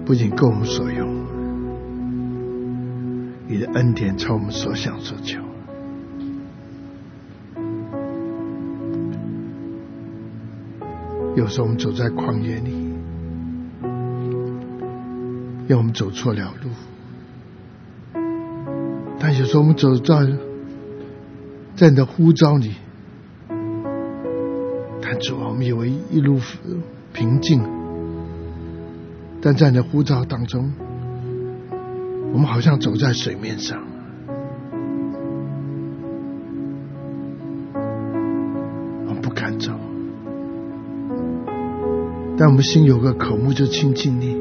不仅够我们所用，你的恩典超我们所想所求。有时候我们走在旷野里，因为我们走错了路，但有时候我们走在你的呼召里，但主啊，我们以为一路平静，但在你的呼召当中，我们好像走在水面上，我们不敢走，但我们心有个渴慕，就亲近你，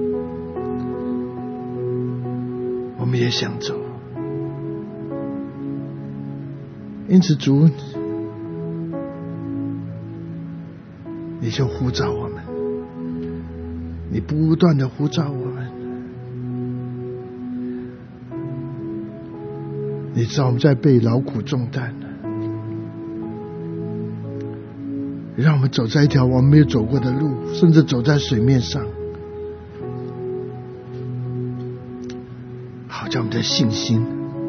我们也想走。因此主，你就呼召我们，你不断的呼召我们。你知道我们在被劳苦重担，让我们走在一条我们没有走过的路，甚至走在水面上，好叫我们的信心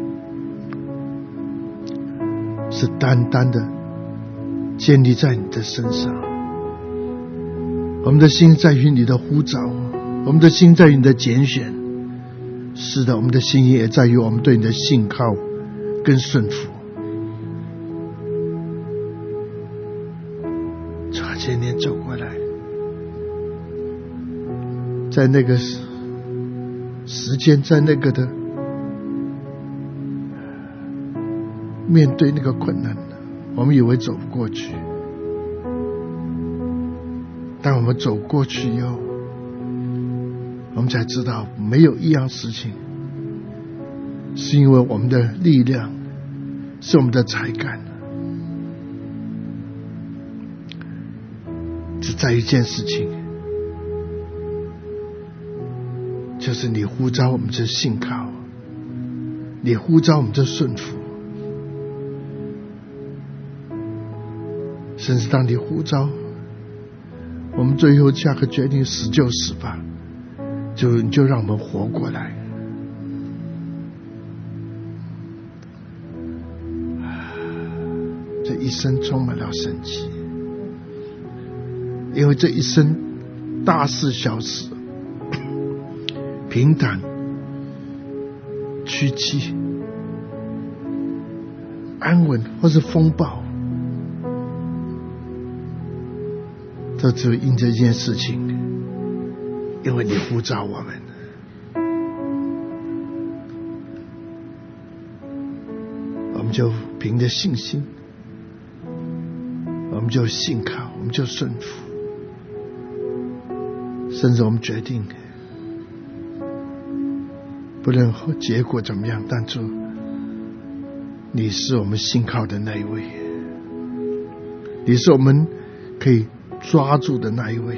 是单单的建立在你的身上。我们的心在于你的呼召，我们的心在于你的拣选。是的，我们的心也在于我们对你的信靠跟顺服。前年走过来，在那个时间，在那个的面对那个困难，我们以为走不过去，但我们走过去以后，我们才知道没有一样事情是因为我们的力量，是我们的才干，只在一件事情，就是你呼召我们这信靠，你呼召我们这顺服。甚至当你呼召我们最后下个决定，死就死吧，你就让我们活过来。这一生充满了神奇，因为这一生大事小事，平坦曲奇，安稳或是风暴，这只有因这件事情，因为你呼召我们，我们就凭着信心，我们就信靠，我们就顺服，甚至我们决定，不论结果怎么样，但主，你是我们信靠的那一位，你是我们可以抓住的那一位。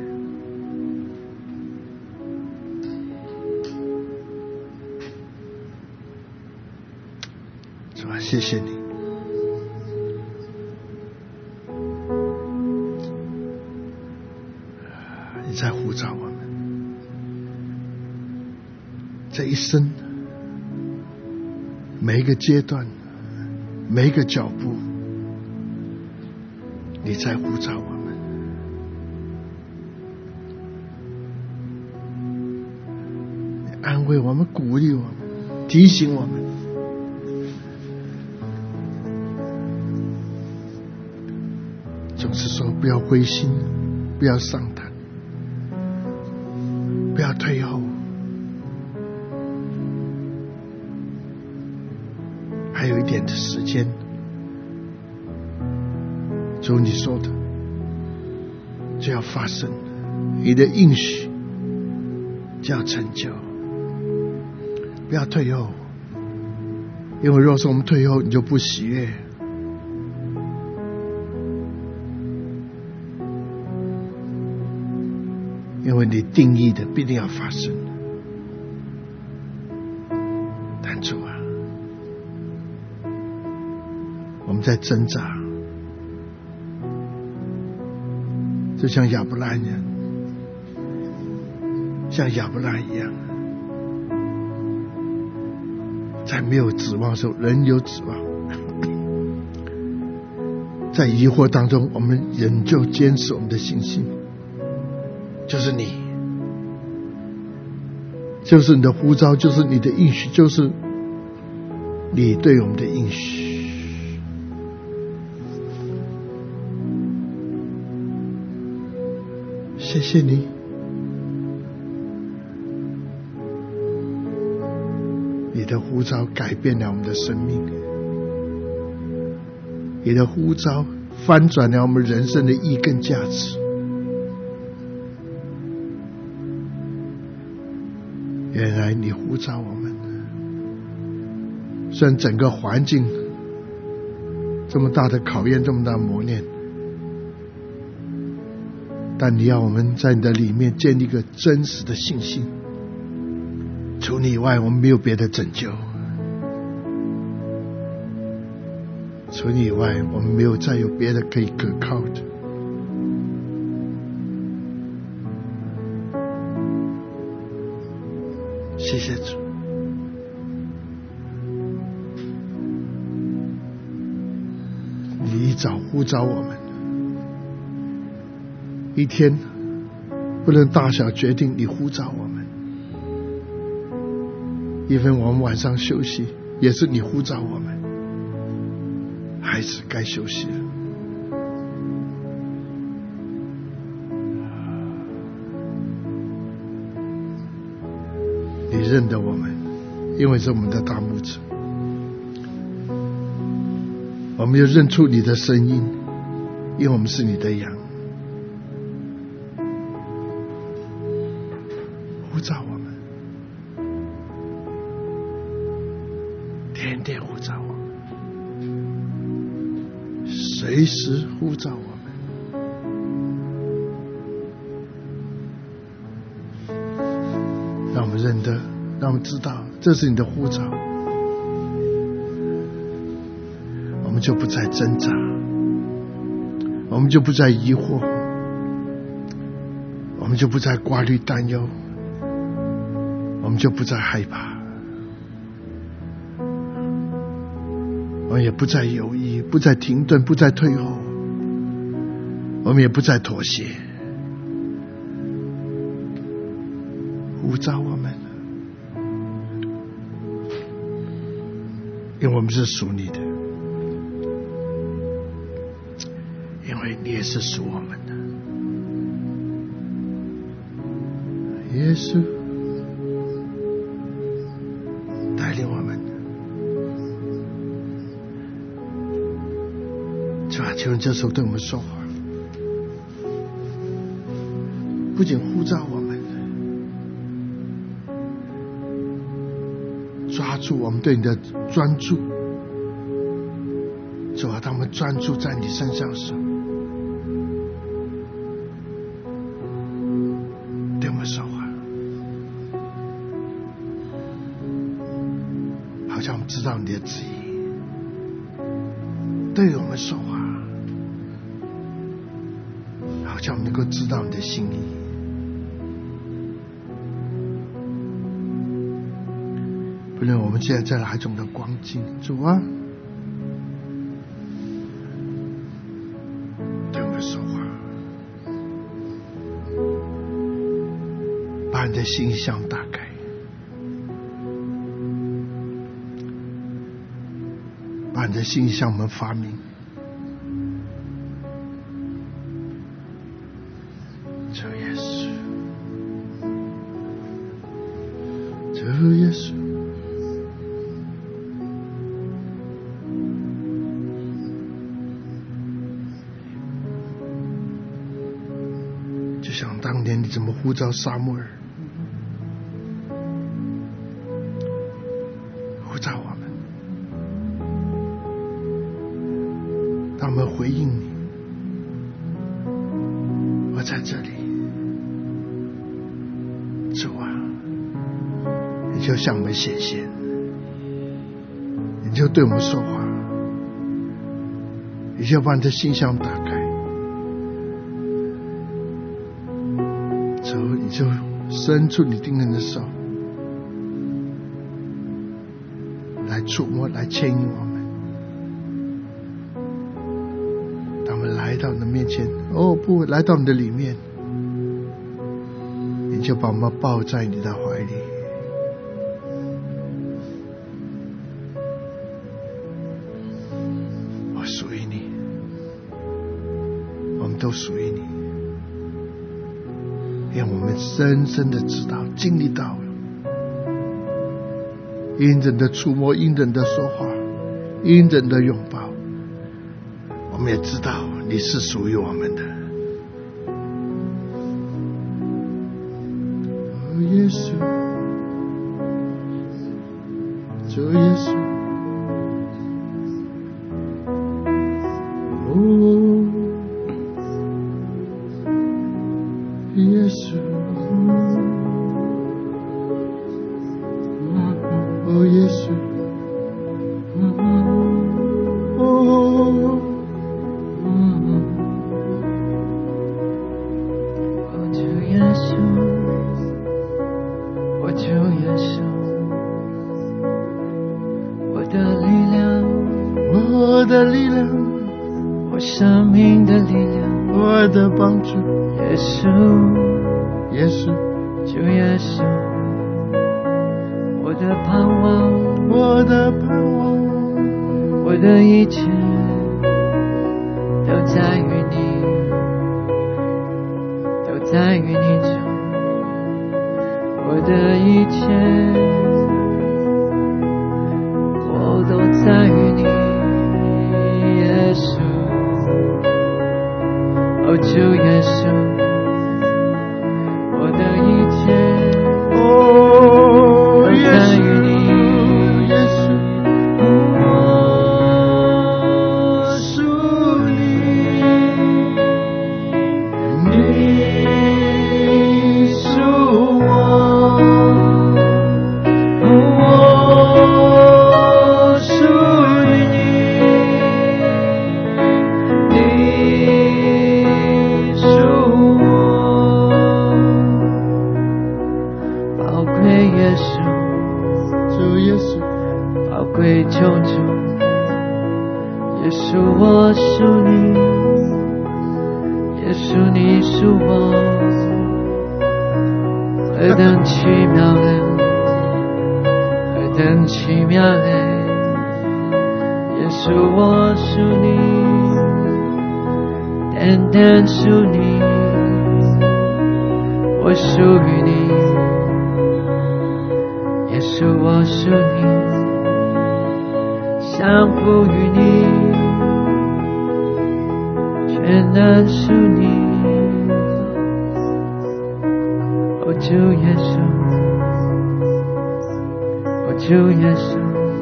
是吧？谢谢你，你在呼召我们，这一生每一个阶段，每一个脚步，你在呼召我们。安慰我们，鼓励我们，提醒我们，总是说不要灰心，不要伤胆，不要退后，还有一点的时间，就你说的就要发生，你的应许就要成就，不要退后，因为若是我们退后，你就不喜悦。因为你定义的必定要发生。但主啊，我们在挣扎，就像亚伯兰人， 像亚伯拉罕一样，在没有指望的时候仍有指望，在疑惑当中我们仍旧坚持我们的信心，就是你，就是你的呼召，就是你的应许，就是你对我们的应许。谢谢你，你的呼召改变了我们的生命，你的呼召翻转了我们人生的意义跟价值。原来你呼召我们，虽然整个环境这么大的考验，这么大的磨练，但你要我们在你的里面建立一个真实的信心，除你以外我们没有别的拯救，除你以外我们没有再有别的可以可靠的。谢谢主，你一早呼召我们，一天不论大小决定，你呼召我们，一分我们晚上休息也是你呼召我们，孩子该休息了。你认得我们，因为是我们的大牧者，我们就认出你的声音，因为我们是你的羊。呼召我们，天天呼召我们，随时呼召我们。让我们认得，让我们知道这是你的呼召，我们就不再挣扎，我们就不再疑惑，我们就不再挂虑担忧，我们就不再害怕，我们也不再犹豫，不再停顿，不再退后，我们也不再妥协。呼召我们，因为我们是属你的，因为你也是属我们的。耶稣带领我们，主啊，求你这时候对我们说话，不仅呼召我们，抓住我们对你的专注，主啊，当我们专注在你身上的时候，对我们说话，好像我们知道你的旨意，对我们说话，好像我们能够知道你的心意。不论我们现在在哪种的光景，主啊，对我们说话，把你的心向打开，把你的心向我们发明。主耶稣，主耶稣，就像当年你怎么呼召撒母耳，呼召我们，当我们回应你，我在这里，主啊，你就向我们显现，你就对我们说话，你就把你的心箱打开，主，你就伸出你定人的手来触摸，来牵引我们。当我们来到你的面前，哦不，来到你的里面，你就把我们抱在你的怀里。我属于你，我们都属于你，因为我们深深的知道经历到了因着你的触摸，因着你的说话，因着你的拥抱，我们也知道你是属于我们的。哦，耶稣，主耶稣，哦，耶稣，哦，耶稣，我的力量， 我生命的力量， 我的帮助， 耶稣， 耶稣， 主耶稣，我的盼望， 我的盼望， 我的一切都在于你，都在于你中，我的一切我都在于你，耶稣，哦，主耶稣，我的一切哦， 都耶在于你， 稣，耶稣， 我属你，你属我，我属于你，你属我，宝贵耶稣， 主耶稣， 宝贵救主，耶稣我属你，耶稣你属我，何等奇妙的，何等奇妙的，耶稣我属你，单单属你，我属于你，耶稣我属你，降服于你，全然属你，哦，主耶稣，哦，主耶稣，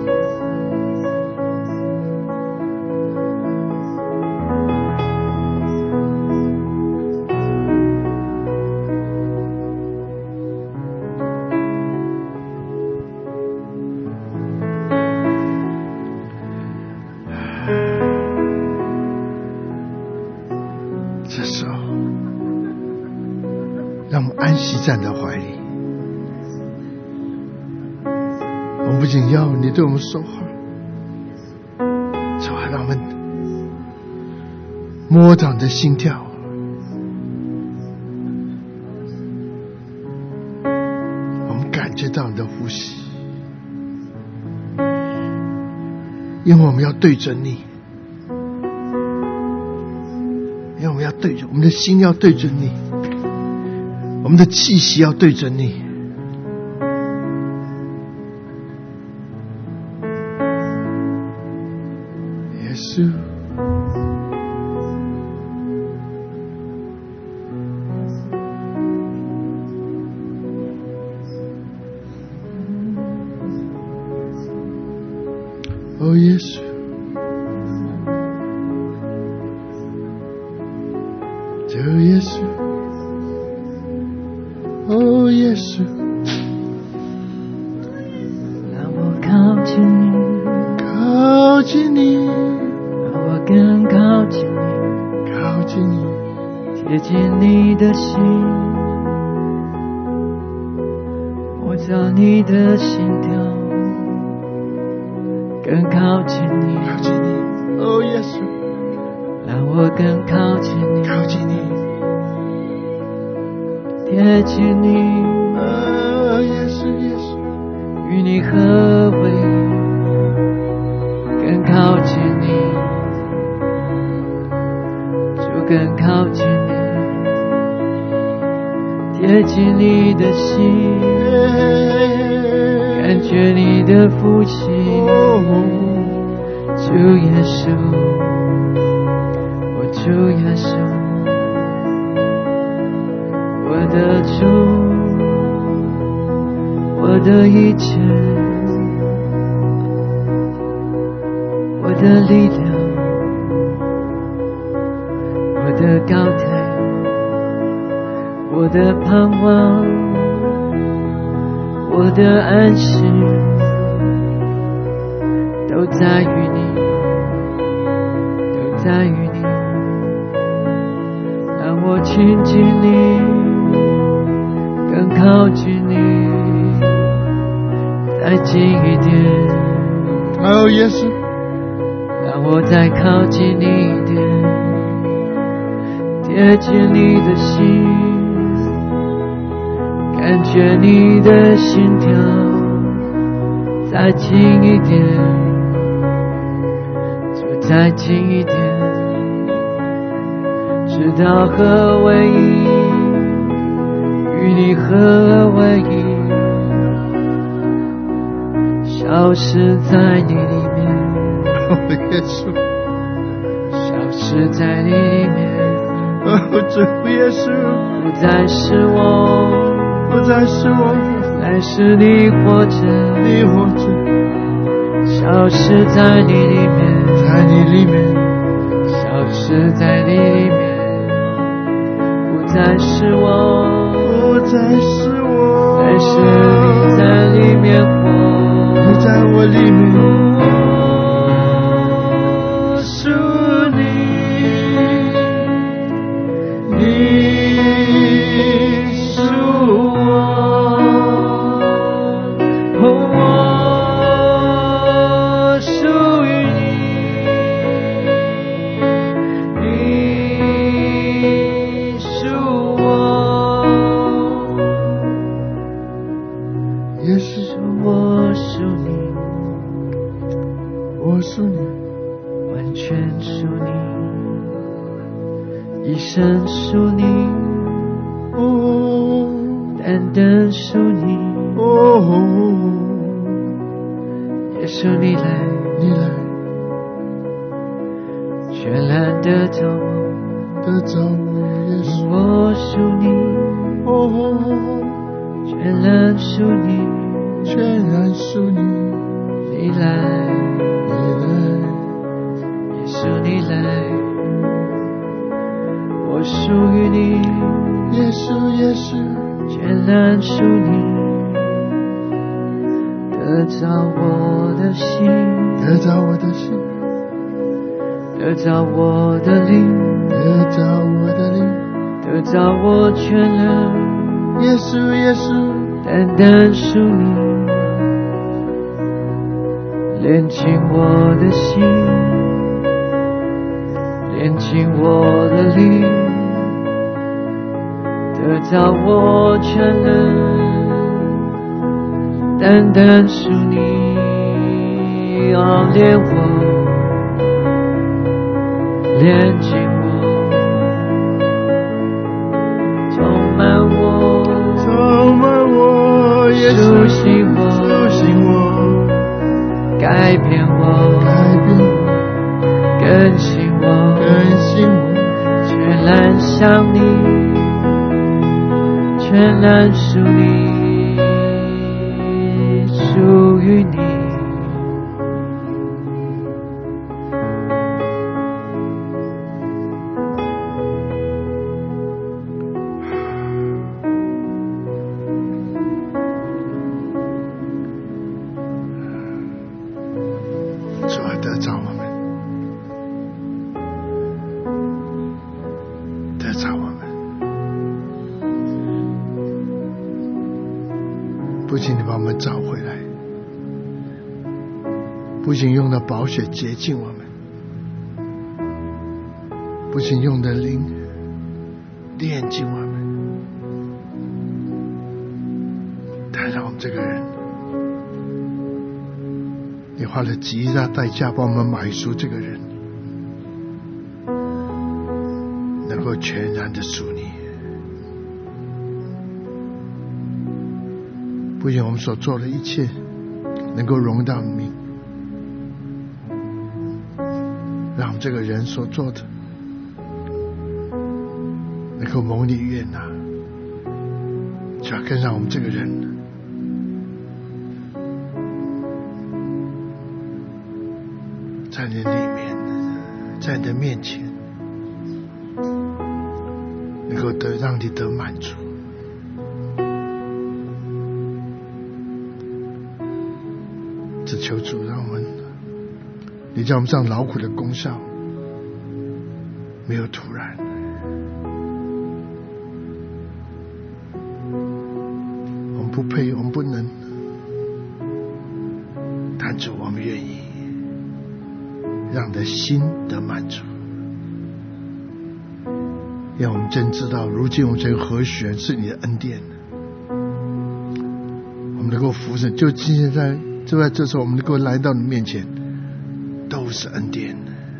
这时候，让我们安息在你的怀里。我们不仅要你对我们说话，主啊，让我们摸到你的心跳，我们感觉到你的呼吸，因为我们要对准你。因为我们要对准，我们的心要对准你，我们的气息要对准你。耶稣，哦，耶稣。主耶稣，哦，耶稣， 让我靠近你， 靠近你， 让我更靠近你， 靠近你， 贴近你的心， 着你的心跳，更靠近你， 靠近你，哦，耶稣， 让我更靠近你， 靠近你， 贴近你， 哦，耶稣，耶稣， 与你合为一，更靠近你，就更靠近你，贴近你的心，感觉你的呼吸，主耶稣，我主耶稣，我的主，我的一切，我的力量，我的高台，我的盼望，我的安息，都在于你，都在于你，让我亲近你，更靠近你，再近一点， 哦，耶稣， 让我再靠近你一点，贴近你的心，感觉你的心跳，再近一点，就再近一点，直到合为一，与你合为一，消失在你里面， 哦，耶稣， 消失在你里面， 哦，主耶稣， 不再是我， 不再是我， 乃是你活着， 你活着， 消失在你里面， 在你里面， 消失在你里面，不再是我， 不再是我， 乃是你在里面活， 你在我里面， 我属你，你属我，我属于你，你属我， 耶稣， 我属你， 我属你， 完全属你，一生属你， 哦， 单单属你， 哦， 耶稣你来， 你来全然的找我， 得着我，耶稣， 我属你， 哦， 全然属你， 全然属你， 你来， 你来， 耶稣你来，我属于你， 耶稣，耶稣， 全然属你，得着我的心， 得着我的心， 得着我的灵， 得着我的灵， 得着我全然， 耶稣，耶稣， 单单属你，连进我的心，连进我的灵，得着我全然，单单属你，要连我，连进我，充满我， 充满我，耶稣， 苏醒我， 苏醒我， 改变我， 改变我， 更新我， 更新我， 全然像你，全然属你，属于你。 主啊，得着我们，得着我们， 不仅你把我们找回来，不仅用的宝血洁净我们，不仅用的灵炼净我们，但让我们这个人，你花了极大代价帮我们买赎这个人，能够全然的属你。不仅我们所做的一切能够荣到你，让我们这个人所做的能够蒙你悦纳，就要更让我们这个人在你里面，在你的面前能够让你得满足。只求主让我们，你叫我们上劳苦的功效没有突然，我们不配，我们不能，但主我们愿意让你的心得满足，让我们真知道如今我们这个和弦是你的恩典，我们能够服侍，就今天就在这时候我们能够来到你面前，都是恩典。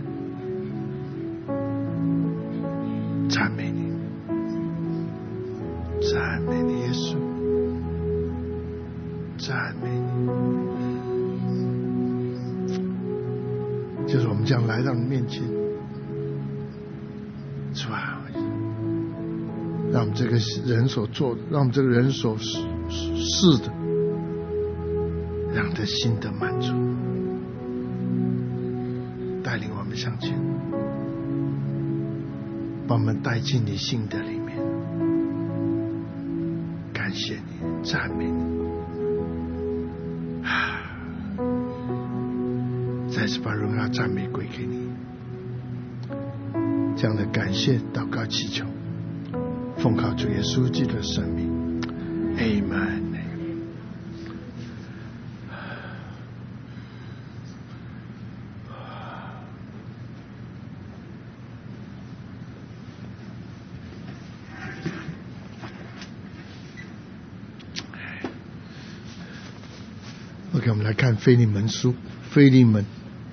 赞美你，赞美你耶稣，赞美你，就是我们这样来到你面前，是吧？让我们这个人所做的，让我们这个人所是的，让你的心得满足，带领我们向前，把我们带进你心的里面。感谢你，赞美你，再次把荣耀赞美归给你。这样的感谢祷告祈求，奉靠主耶稣基督的圣名 Amen。OK， 我们来看腓利门书，腓利门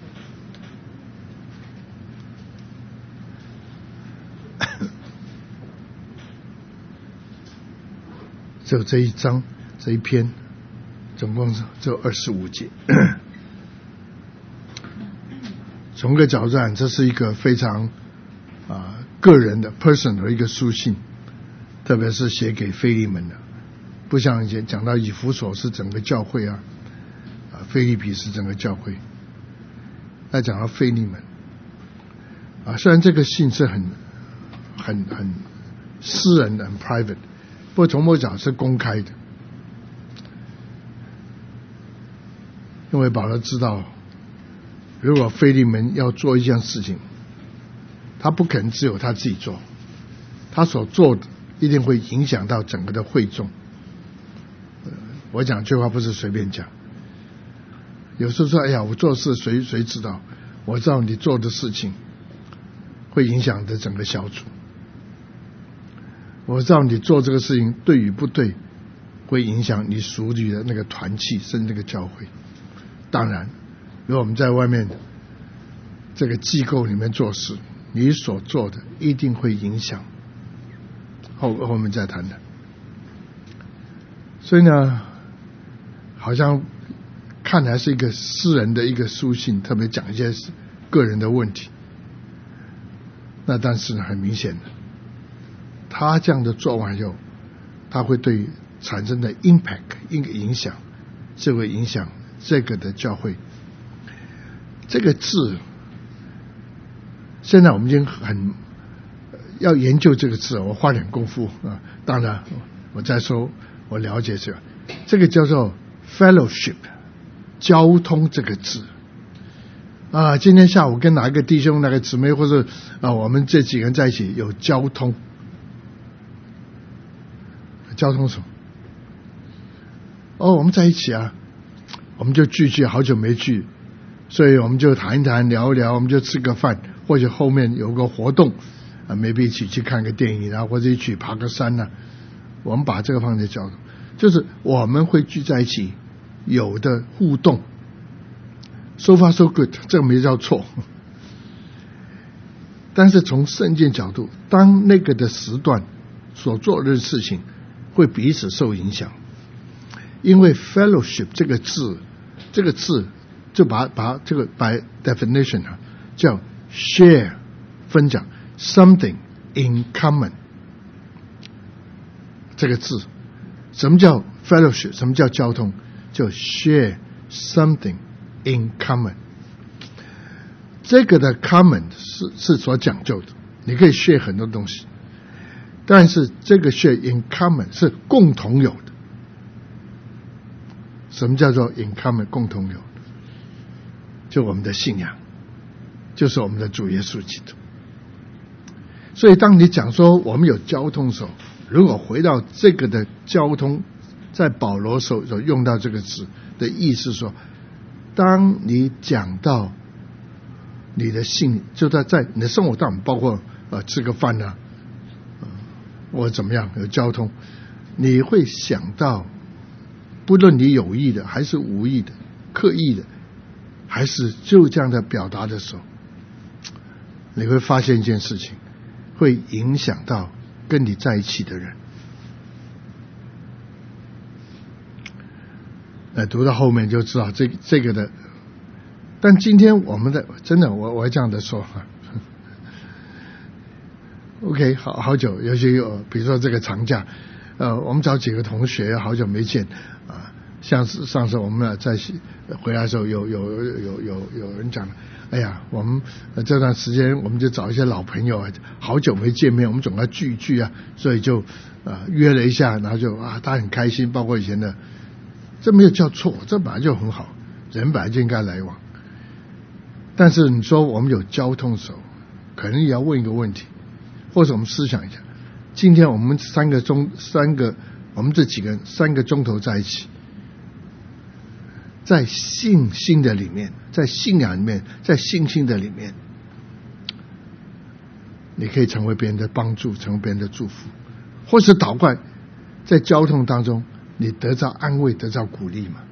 只有这一章这一篇，总共只有25节。从个角度讲，这是一个非常个人的 personal 的一个书信，特别是写给腓利门的，不像以前讲到以弗所是整个教会啊，腓立比是整个教会。那讲到腓利门虽然这个信是很私人的，很 private， 不过从某角是公开的，因为保罗知道，如果腓利门要做一件事情，他不可能只有他自己做，他所做的一定会影响到整个的会众。我讲这话不是随便讲，有时候说哎呀，我做事谁知道，我知道你做的事情会影响的整个小组，我知道你做这个事情对与不对会影响你属里的那个团契甚至那个教会。当然如果我们在外面这个机构里面做事，你所做的一定会影响后面再谈的。所以呢，好像看来是一个私人的一个书信，特别讲一些个人的问题。那但是很明显的，他这样的做完以后，他会对产生的 impact 一个影响，这会影响这个的教会。这个字现在我们已经很要研究这个字，我花点功夫当然我再说我了解这个叫做 fellowship， 交通这个字今天下午跟哪一个弟兄哪个姊妹或者我们这几个人在一起有交通什么？ 我们在一起啊，我们就聚，好久没聚，所以我们就谈一谈，聊一聊，我们就吃个饭，或者后面有个活动maybe 一起去看个电影啊，或者一起爬个山啊，我们把这个放在交通，就是我们会聚在一起，有的互动。So far so good， 这个没叫错。但是从圣经角度，当那个的时段所做的事情会彼此受影响，因为 fellowship 这个字就把这个 by definition 叫 share 分享 something in common 这个字，什么叫 fellowship？ 什么叫交通？就 share something in common。这个的 common 是所讲究的，你可以 share 很多东西，但是这个 share in common 是共同有的。什么叫做 in common 共同有的？就我们的信仰，就是我们的主耶稣基督。所以当你讲说我们有交通的时候，如果回到这个的交通，在保罗所用到这个字的意思说，当你讲到你的信，就在你的生活当中，包括吃个饭啊，或者怎么样有交通，你会想到，不论你有意的还是无意的，刻意的还是就这样的表达的时候，你会发现一件事情，会影响到跟你在一起的人。读到后面就知道这个的。但今天我们的真的，我会这样的说OK， 好久，尤其比如说这个长假，我们找几个同学好久没见啊，像上次我们在回来的时候，有人讲，哎呀，我们这段时间我们就找一些老朋友啊，好久没见面，我们总要聚一聚啊，所以就约了一下，然后就大家很开心，包括以前的，这没有叫错，这本来就很好，人本来就应该来往。但是你说我们有交通的时候，可能也要问一个问题，或者我们思想一下，今天我们我们这几个人3个钟头在一起，在信心的里面，在信仰里面，在信心的里面，你可以成为别人的帮助，成为别人的祝福，或是祷告，在交通当中你得到安慰，得到鼓励嘛。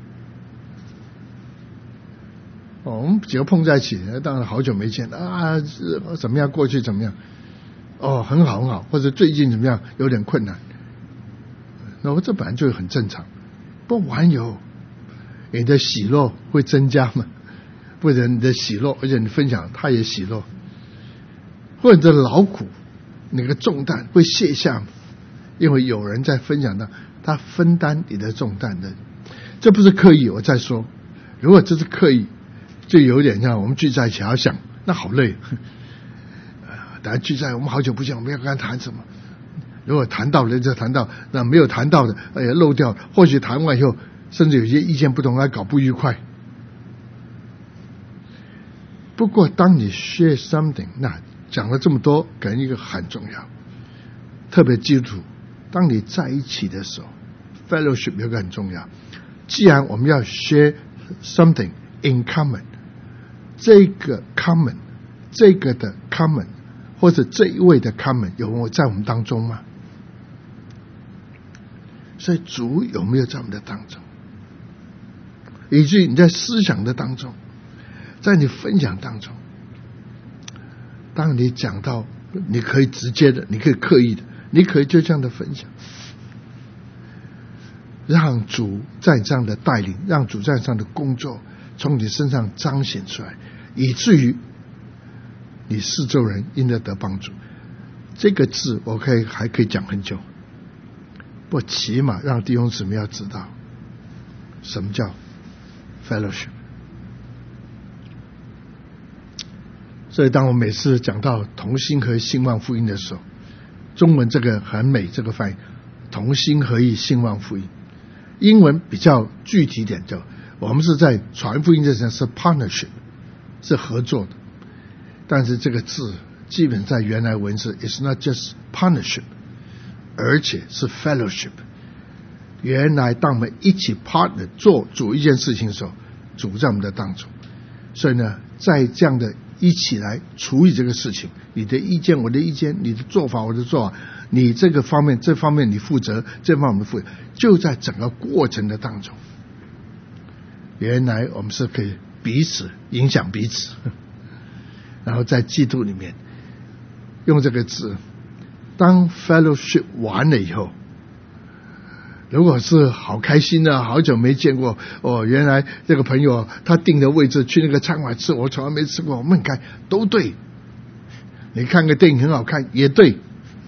我们几个碰在一起，当然好久没见啊，怎么样？过去怎么样？很好很好，或者最近怎么样？有点困难。那这本来就很正常。不玩有你的喜乐会增加嘛？或者你的喜乐，而且你分享，他也喜乐。或者你的劳苦，那个重担会卸下嘛？因为有人在分享他分担你的重担的，这不是刻意。我再说，如果这是刻意，就有点像我们聚在一起，要想那好累。大家聚在，我们好久不见，我们要跟他谈什么？如果谈到了就谈到，那没有谈到的，漏掉了。或许谈完以后，甚至有些意见不同，还搞不愉快。不过，当你 share something， 那讲了这么多，可能一个很重要，特别基督徒，当你在一起的时候 ，fellowship 有个很重要。既然我们要 share something in common， 这个 common， 这个的 common， 或者这一位的 common 有在我们当中吗？所以主有没有在我们的当中？以至于你在思想的当中，在你分享当中，当你讲到，你可以直接的，你可以刻意的，你可以就这样的分享，让主在这样的带领，让主在这样的工作从你身上彰显出来，以至于你四周人因而得帮助。这个字我还可以讲很久，不起码让弟兄姊妹要知道什么叫 fellowship。 所以当我每次讲到同心合意兴旺福音的时候，中文这个很美，这个翻译同心合意兴旺福音，英文比较具体点，就我们是在传福音的时候是 partnership， 是合作的。但是这个字基本在原来文是 it's not just partnership， 而且是 fellowship， 原来当我们一起 partner 做主一件事情的时候，主在我们的当中。所以呢，在这样的一起来处理这个事情，你的意见我的意见，你的做法我的做法，你这方面你负责，这方面我们负责，就在整个过程的当中，原来我们是可以彼此影响彼此。然后在基督里面用这个字，当 fellowship 完了以后，如果是好开心啊，好久没见过哦，原来这个朋友他定的位置去那个餐馆吃，我从来没吃过，我们很开都对。你看个电影很好看也对。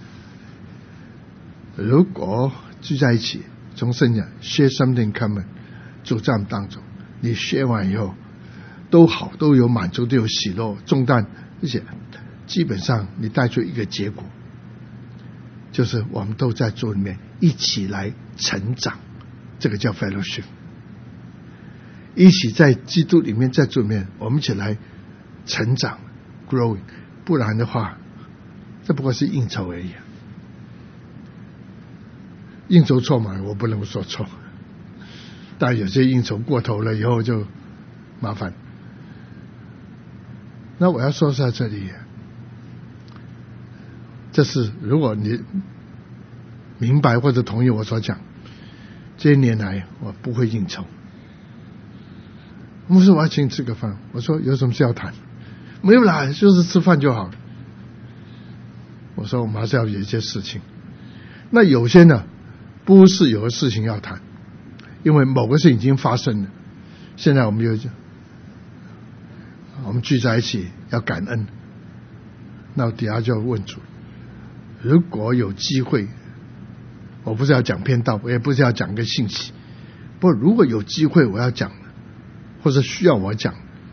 如果聚在一起，从圣经 share something common， 主在我们当中，你 share 完以后都好，都有满足，都有喜乐重担，而且基本上你带出一个结果，就是我们都在主里面一起来成长，这个叫 fellowship。 一起在基督里面，在主里面我们一起来成长 growing， 不然的话这不过是应酬而已。应酬错嘛，我不能说错，但有些应酬过头了以后就麻烦。那我要说在这里，这是如果你明白或者同意我所讲，这些年来我不会应酬。牧师，我要请你吃个饭，我说有什么事要谈？没有啦，就是吃饭就好了。我说我们还是要有一些事情。那有些呢不是有个事情要谈，因为某个事已经发生了，现在我们聚在一起要感恩。那底下就问主，如果有机会，我不是要讲篇道，我也不是要讲个信息，不过如果有机会我要讲，或者需要我讲，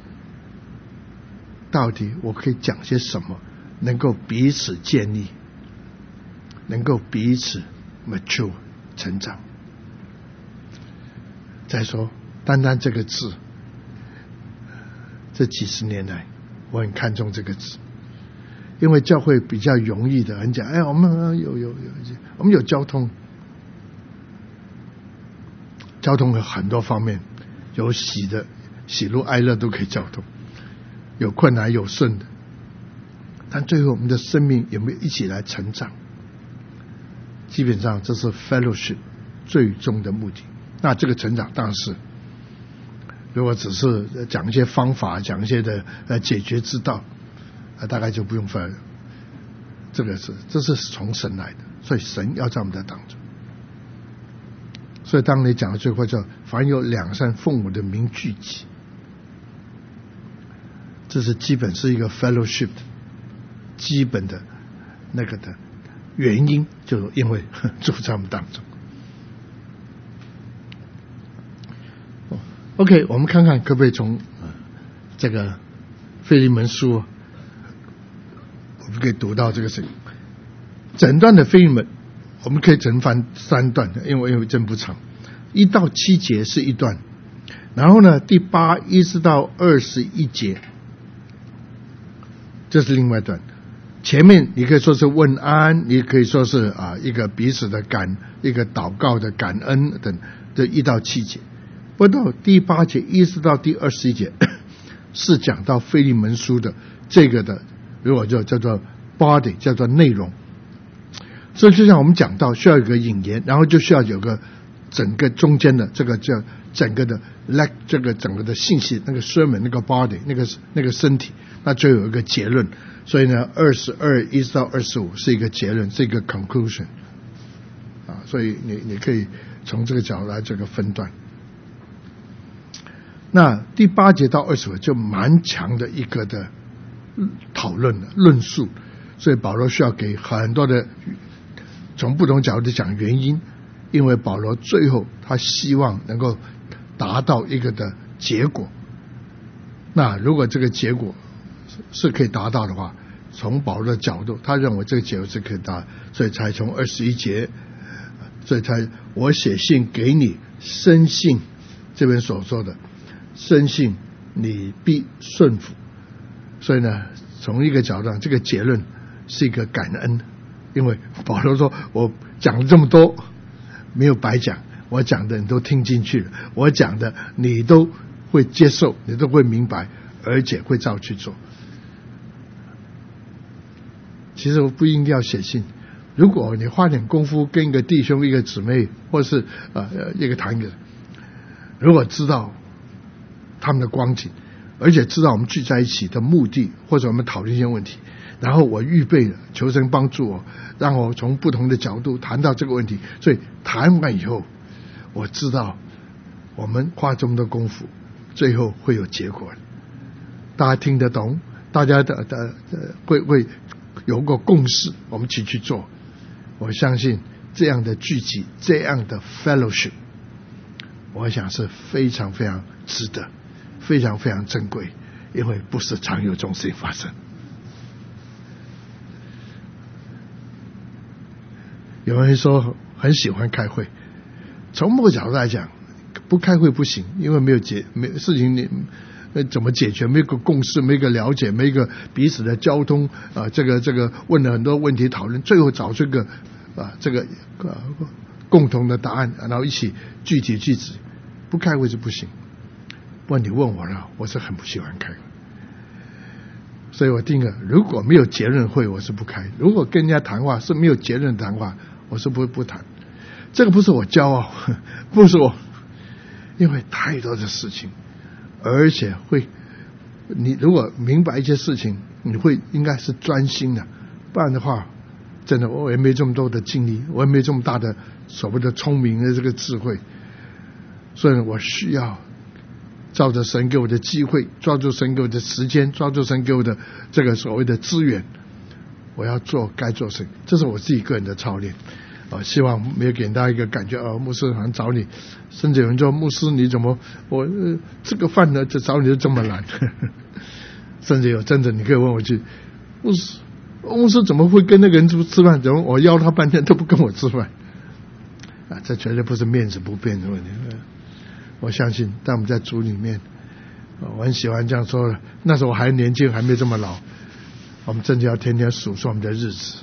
到底我可以讲些什么，能够彼此建立，能够彼此 mature 成长。再说单单这个字，这几十年来我很看重这个字，因为教会比较容易的，很讲我们有交通有很多方面，有喜怒哀乐都可以交通，有困难有顺的，但最后我们的生命有没有一起来成长，基本上这是 fellowship 最终的目的。那这个成长当然是，如果只是讲一些方法，讲一些的解决之道，大概就不用分了。这是从神来的，所以神要在我们的当中。所以当你讲的这句话叫凡有两善奉我的名聚集，这是基本是一个 fellowship 的基本的那个的原因，就因为主在我们当中。OK， 我们看看可不可以从这个腓利门书，我们可以读到这个事情。整段的腓利门我们可以整翻3段，因为真不长，1到7节是一段，然后呢第8一直到21节这是另外一段。前面你可以说是问安，你可以说是一个彼此的一个祷告的感恩等的1到7节。不到第8节一直到第21节是讲到腓利门书的这个的，如果就叫做 body， 叫做内容。所以就像我们讲到需要有个引言，然后就需要有个整个中间的这个叫整个的这个整个的信息，那个 sermon 那个 body 那个身体，那就有一个结论。所以呢22一直到25是一个结论，是一个 conclusion 所以你可以从这个角度来这个分段。那第8节到25就蛮强的一个的讨论论述，所以保罗需要给很多的从不同角度讲原因，因为保罗最后他希望能够达到一个的结果。那如果这个结果是可以达到的话，从保罗的角度他认为这个结果是可以达，所以才从21节，所以我写信给你，深信这边所说的深信你必顺服。所以呢从一个角度上，这个结论是一个感恩，因为保罗说我讲了这么多没有白讲， 我讲的你都听进去了，我讲的你都会接受，你都会明白，而且会照去做。其实我不一定要写信，如果你花点功夫跟一个弟兄、一个姊妹，或是一个堂友，如果知道他们的光景，而且知道我们聚在一起的目的，或者我们讨论一些问题，然后我预备了，求神帮助我，让我从不同的角度谈到这个问题，所以谈完以后，我知道我们花这么多功夫，最后会有结果的。大家听得懂，大家会有个共识，我们一起去做。我相信这样的聚集，这样的 fellowship， 我想是非常非常值得，非常非常珍贵，因为不是常有这种事情发生。有人说很喜欢开会，从某个角度来讲，不开会不行，因为没有事情你怎么解决？没有个共识，没有个了解，没有个彼此的交通这个问了很多问题讨论，最后找出个共同的答案，然后一起具体句子。不开会是不行。不过你问我了，我是很不喜欢开会，所以我定了，如果没有结论会，我是不开；如果跟人家谈话是没有结论的谈话，我是不谈。这个不是我骄傲，不是我，因为太多的事情，而且你如果明白一些事情，你会应该是专心的，不然的话，真的我也没这么多的精力，我也没这么大的所谓的聪明的这个智慧，所以我需要照着神给我的机会，抓住神给我的时间，抓住神给我的这个所谓的资源，我要做该做事，这是我自己个人的操练。希望没有给大家一个感觉牧师好像找你，甚至有人说牧师你怎么这个饭呢就找你就这么难甚至有真的你可以问我去，牧师怎么会跟那个人吃饭，怎么我邀他半天都不跟我吃饭这绝对不是面子不变的问题。我相信在我们在主里面，我很喜欢这样说的，那时候我还年轻还没这么老，我们真的要天天数算我们的日子，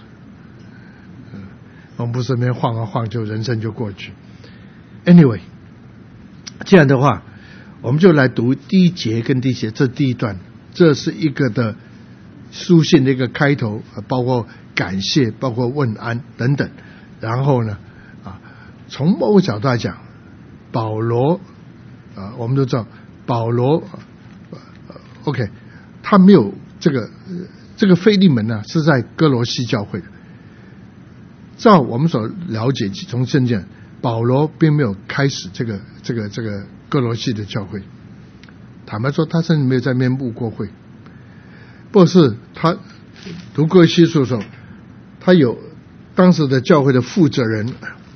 我们不是那边晃啊晃就人生就过去。 Anyway， 这样的话我们就来读第一节跟第一节，这第一段，这是一个的书信的一个开头，包括感谢，包括问安等等。然后呢从某个角度来讲，保罗我们都知道保罗OK， 他没有这个腓利门呢是在哥罗西教会的。照我们所了解，从圣经，保罗并没有开始这个哥罗西的教会。坦白说，他甚至没有在那边牧过会。不是他读哥罗西书的时候，他有当时的教会的负责人，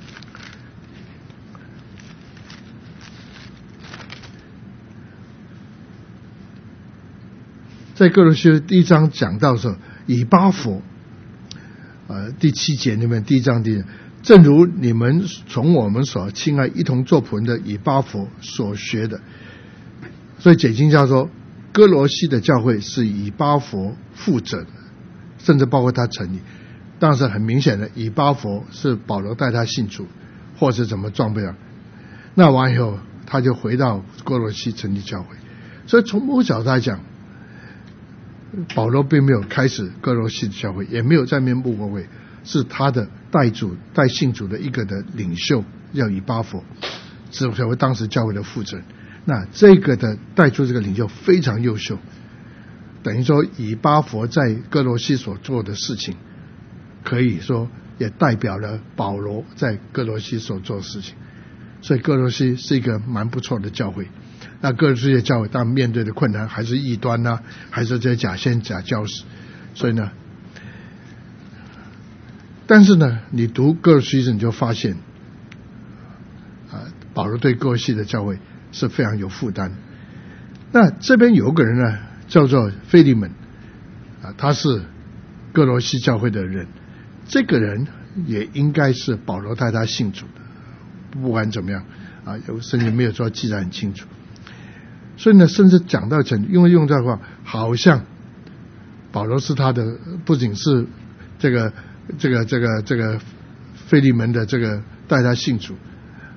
在哥罗西第一章讲到说，以巴弗第7节里面第一章第一节，正如你们从我们所亲爱一同做仆人的以巴弗所学的。所以解经家说，哥罗西的教会是以巴弗负责的，甚至包括他成立。但是很明显的，以巴弗是保罗带他信主，或是怎么装备了。那完以后，他就回到哥罗西成立教会。所以从某个角度来讲，保罗并没有开始哥罗西的教会，也没有在面牧过会，是他的带信主的一个的领袖，叫以巴弗，成为当时教会的负责人。那这个的带出这个领袖非常优秀，等于说以巴弗在哥罗西所做的事情，可以说也代表了保罗在哥罗西所做的事情。所以哥罗西是一个蛮不错的教会。那哥罗西的教会当然面对的困难还是异端啊，还是这些假先假教士。所以呢，但是呢，你读哥罗西你就发现保罗对哥罗西的教会是非常有负担。那这边有个人呢，叫做腓利门他是哥罗西教会的人，这个人也应该是保罗带他信主的，不管怎么样甚至没有说记载很清楚。所以呢，甚至讲到用这话，好像保罗是他的，不仅是这个腓利门的这个带他信主，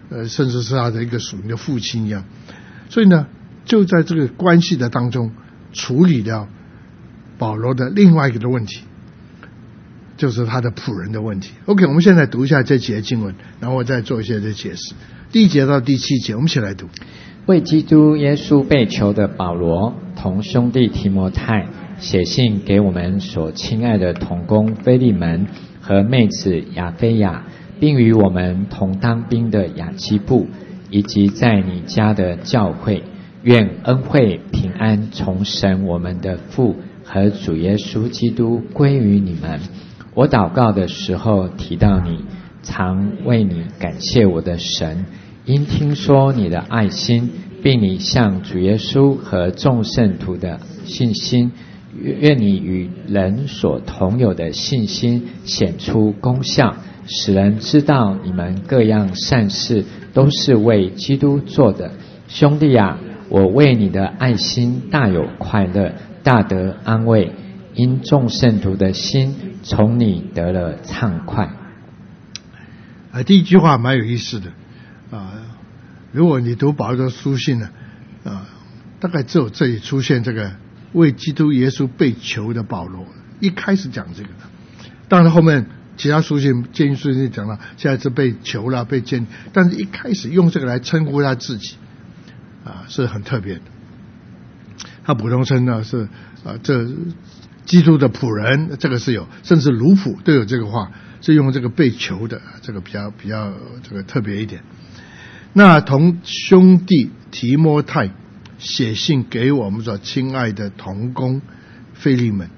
甚至是他的一个属灵的父亲一样。所以呢，就在这个关系的当中处理了保罗的另外一个的问题，就是他的仆人的问题。 OK， 我们现在读一下这节经文，然后我再做一些的解释。第1节到第7节，我们一起来读。 为基督耶稣被囚的保罗，同兄弟提摩太，写信给我们所亲爱的同工腓利门和妹子亚非亚，并与我们同当兵的雅基布，以及在你家的教会，愿恩惠平安从神我们的父和主耶稣基督归于你们。我祷告的时候提到你，常为你感谢我的神，因听说你的爱心，并你向主耶稣和众圣徒的信心，愿你与人所同有的信心显出功效，使人知道你们各样善事都是为基督做的。兄弟啊，我为你的爱心大有快乐，大得安慰，因众圣徒的心从你得了畅快。 第一句话蛮有意思的如果你读保罗的书信呢大概只有这里出现这个为基督耶稣被囚的保罗，一开始讲这个，当然后面其他书信监狱书信讲了现在是被囚了被监，但是一开始用这个来称呼他自己是很特别的。他普通称呢是这基督的仆人，这个是有，甚至奴仆都有这个话，是用这个被囚的，这个比较这个特别一点。那同兄弟提摩太写信给我们所亲爱的同工腓利门。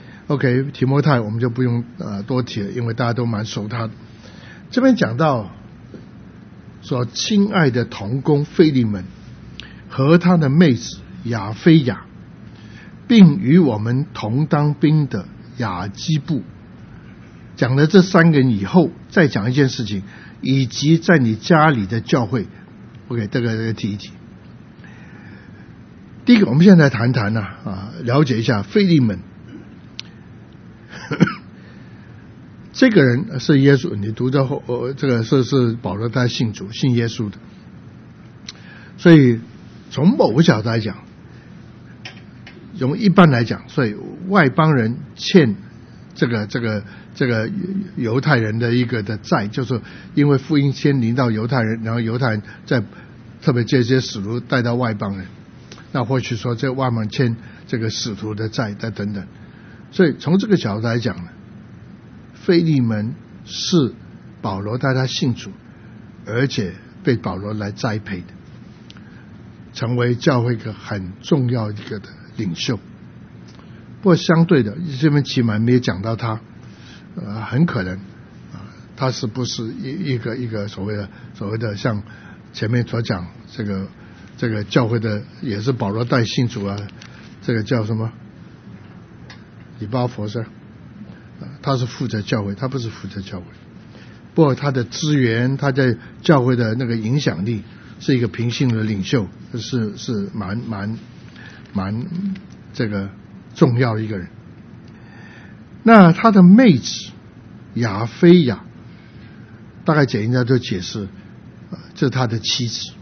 OK， 提摩太我们就不用多提了，因为大家都蛮熟他的。这边讲到所亲爱的同工腓利门和他的妹子亚非亚，并与我们同当兵的雅基布，讲了这3个人以后，再讲一件事情，以及在你家里的教会。 OK， 这个提一提。第一个，我们现在谈谈了解一下腓利门这个人是耶稣，你读到后这个是保罗他信主信耶稣的，所以从某个角度来讲，用一般来讲，所以外邦人欠这个犹太人的一个的债，就是因为福音先临到犹太人，然后犹太人再特别这些使徒带到外邦人，那或许说这外邦人欠这个使徒的债等等。所以从这个角度来讲呢，腓利门是保罗带他信主，而且被保罗来栽培的，成为教会一个很重要一个的领袖。不过相对的，这边起码没有讲到他很可能他是不是一个所谓的像前面所讲这个教会的也是保罗带信主这个叫什么以巴弗斯他是负责教会，他不是负责教会。不过他的资源，他在教会的那个影响力，是一个平信的领袖，是蛮这个重要的一个人。那他的妹子亚非亚，大概简单就解释这是他的妻子。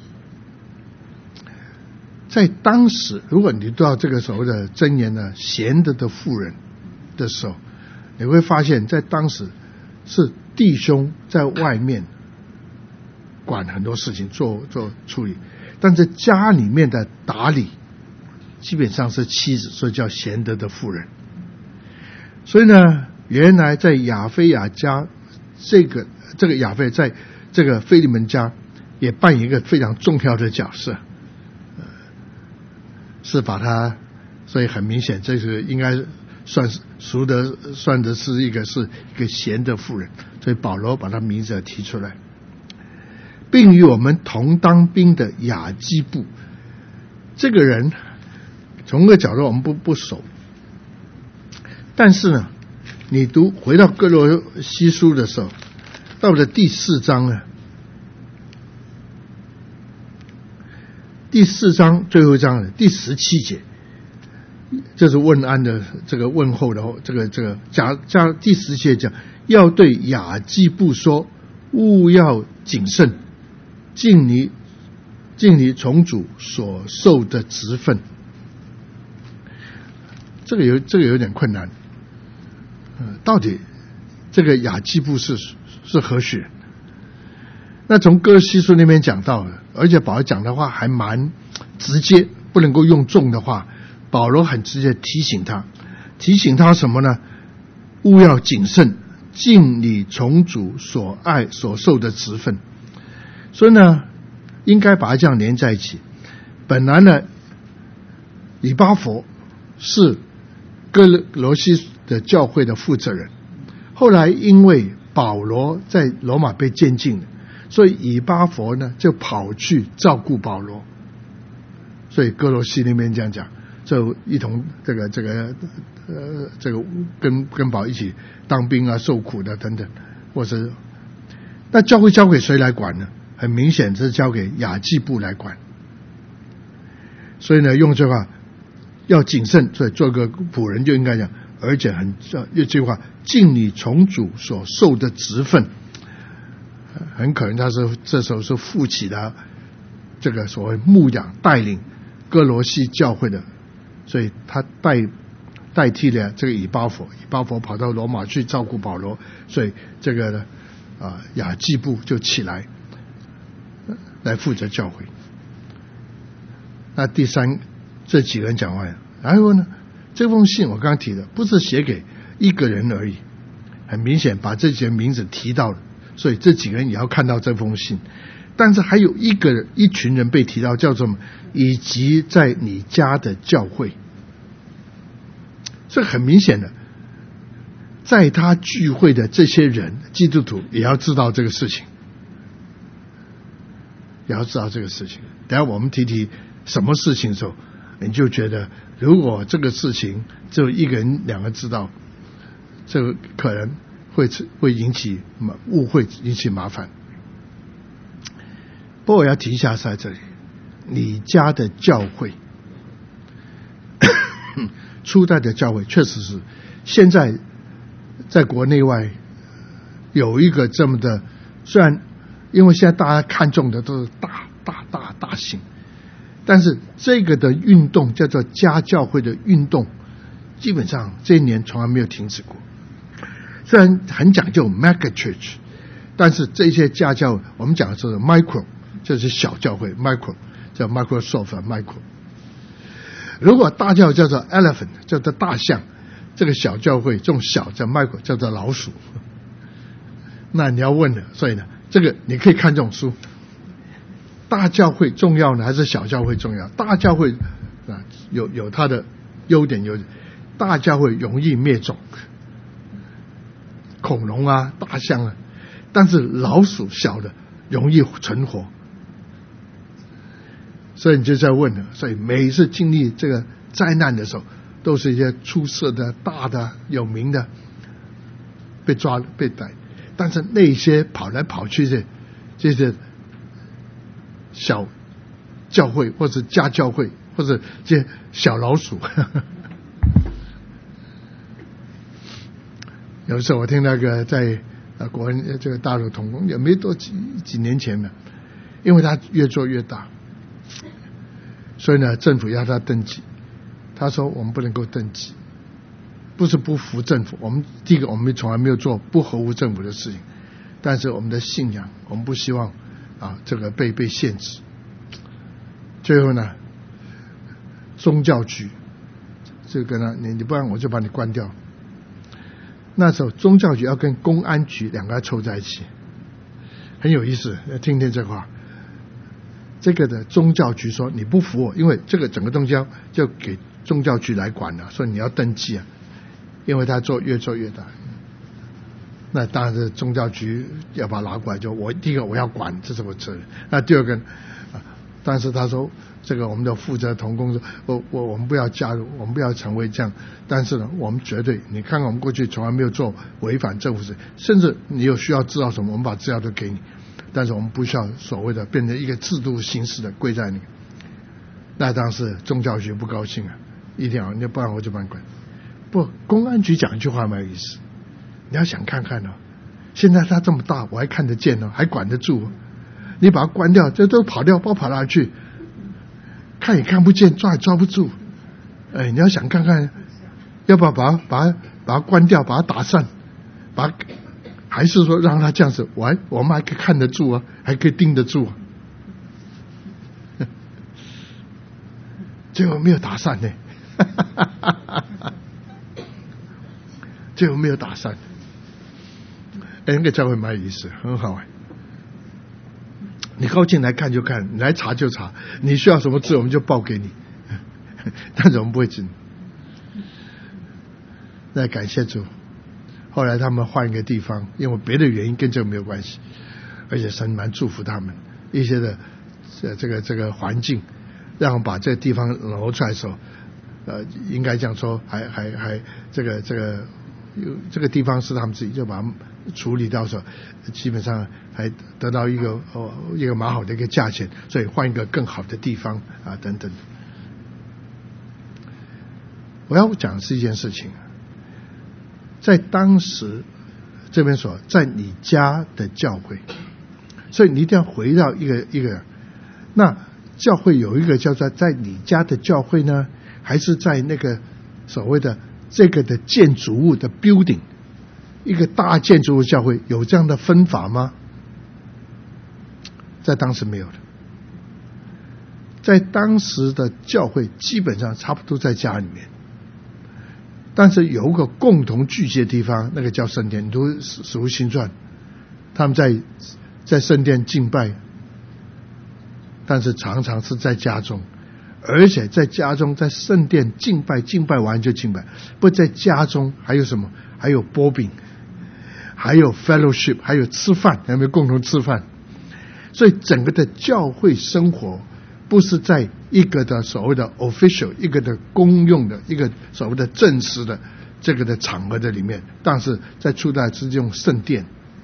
在当时，如果你读到这个所谓的箴言呢，贤德的妇人的时候，你会发现在当时是弟兄在外面管很多事情做处理，但在家里面的打理基本上是妻子，所以叫贤德的妇人。所以呢，原来在亚非亚家，这个亚非在这个腓利门家也扮演一个非常重要的角色，是把他，所以很明显，这是应该算得是一个贤的妇人，所以保罗把他名字提出来，并与我们同当兵的雅基布，这个人从个角度我们不熟，但是呢，你回到哥罗西书的时候，到了第4章呢，第4章最后一章的第17节，这是问安的这个问候的这个加第17节讲，要对雅基布说，务要谨慎， 尽你从主所受的职分。这个有点困难。到底这个雅基布是何许人？那从哥罗西书那边讲到的，而且保罗讲的话还蛮直接，不能够用重的话。保罗很直接提醒他什么呢？务要谨慎，尽你从主所爱所受的职分。所以呢，应该把它这样连在一起。本来呢，以巴弗是哥罗西的教会的负责人，后来因为保罗在罗马被监禁了，所以以巴弗呢就跑去照顾保罗。所以哥罗西那边这样讲，就一同这个跟保一起当兵啊，受苦的等等，或是那教会交给谁来管呢？很明显是交给雅基布来管。所以呢，用这话要谨慎，所以做个仆人就应该讲，而且一句话，尽你从主所受的职分。很可能他是这时候是负起了这个所谓牧养带领哥罗西教会的，所以他代替了这个以巴弗跑到罗马去照顾保罗，所以这个呢雅基布就起来负责教会。那第三，这几个人讲完，然后呢，这封信我刚刚提的不是写给一个人而已，很明显把这几个名字提到了，所以这几个人也要看到这封信。但是还有一群人被提到，叫做什么？以及在你家的教会。这很明显的，在他聚会的这些人，基督徒也要知道这个事情，等一下我们提什么事情的时候，你就觉得如果这个事情只有一个人两个知道，这个可能会引起误会，引起麻烦。不过我要提一下在这里，你家的教会初代的教会确实是现在在国内外有一个这么的，虽然因为现在大家看重的都是大型，但是这个的运动叫做家教会的运动，基本上这一年从来没有停止过。虽然很讲究 mega church， 但是这些家教会我们讲的是 micro， 就是小教会 micro， 叫 Microsoft micro。如果大教会叫做 elephant， 叫做大象，这个小教会这种小叫 micro， 叫做老鼠。那你要问了，所以呢，这个你可以看这种书，大教会重要呢还是小教会重要？大教会有它的优点，大教会容易灭种，恐龙啊大象啊，但是老鼠小的容易存活。所以你就在问了，所以每一次经历这个灾难的时候，都是一些出色的大的有名的被抓被逮，但是那些跑来跑去的这些小教会或者家教会或者这些小老鼠有时候我听那个在国安这个大陆同工也没多几年前了，因为他越做越大，所以呢政府要他登记，他说我们不能够登记，不是不服政府，我们第一个我们从来没有做不合乎政府的事情，但是我们的信仰我们不希望这个被限制。最后呢宗教局这个呢你不然我就把你关掉。那时候宗教局要跟公安局两个要凑在一起，很有意思，听听这话。这个的宗教局说你不服我，因为这个整个东西就给宗教局来管了，所以你要登记啊，因为他越做越大。那当然是宗教局要把他拿过来，就第一个我要管，这是我责任。那第二个但是他说这个我们的负责同工说我们不要加入，我们不要成为这样，但是呢我们绝对，你看看我们过去从来没有做违反政府事，甚至你有需要知道什么我们把资料都给你，但是我们不需要所谓的变成一个制度形式的归在你。那当时宗教局不高兴啊，一定要，不然我就把你管。不，公安局讲一句话蛮有意思，你要想看看现在他这么大我还看得见还管得住， 你把它关掉，这都跑掉，不知道跑哪去，看也看不见，抓也抓不住。你要想看看，要不要把它关掉，把它打散，还是说让它这样子玩，我们还可以看得住啊，还可以盯得住啊。结果没有打散呢，结果没有打散。那个教会蛮有意思，很好玩。你高兴来看就看，你来查就查，你需要什么字我们就报给你，但是我们不会进。那感谢主，后来他们换一个地方，因为别的原因跟这个没有关系，而且神蛮祝福他们一些的这个环境，让我们把这个地方挪出来的时候，应该这样说，还这个地方是他们自己就把它处理掉的时候，基本上还得到一个蛮好的一个价钱，所以换一个更好的地方啊等等。我要讲的是一件事情，在当时这边说在你家的教会，所以你一定要回到一个那教会有一个叫做在你家的教会呢，还是在那个所谓的这个的建筑物的 building， 一个大建筑物教会有这样的分法吗？在当时没有的。在当时的教会基本上差不多在家里面，但是有一个共同聚集的地方，那个叫圣殿。你读《使徒行传》，他们在圣殿敬拜，但是常常是在家中，而且在家中在圣殿敬拜完就敬拜，不在家中还有什么？还有波饼，还有 fellowship， 还有吃饭，有没有共同吃饭？所以整个的教会生活不是在一个的所谓的 official， 一个的公用的，一个所谓的正式的这个的场合的里面，但是在初代是用圣殿。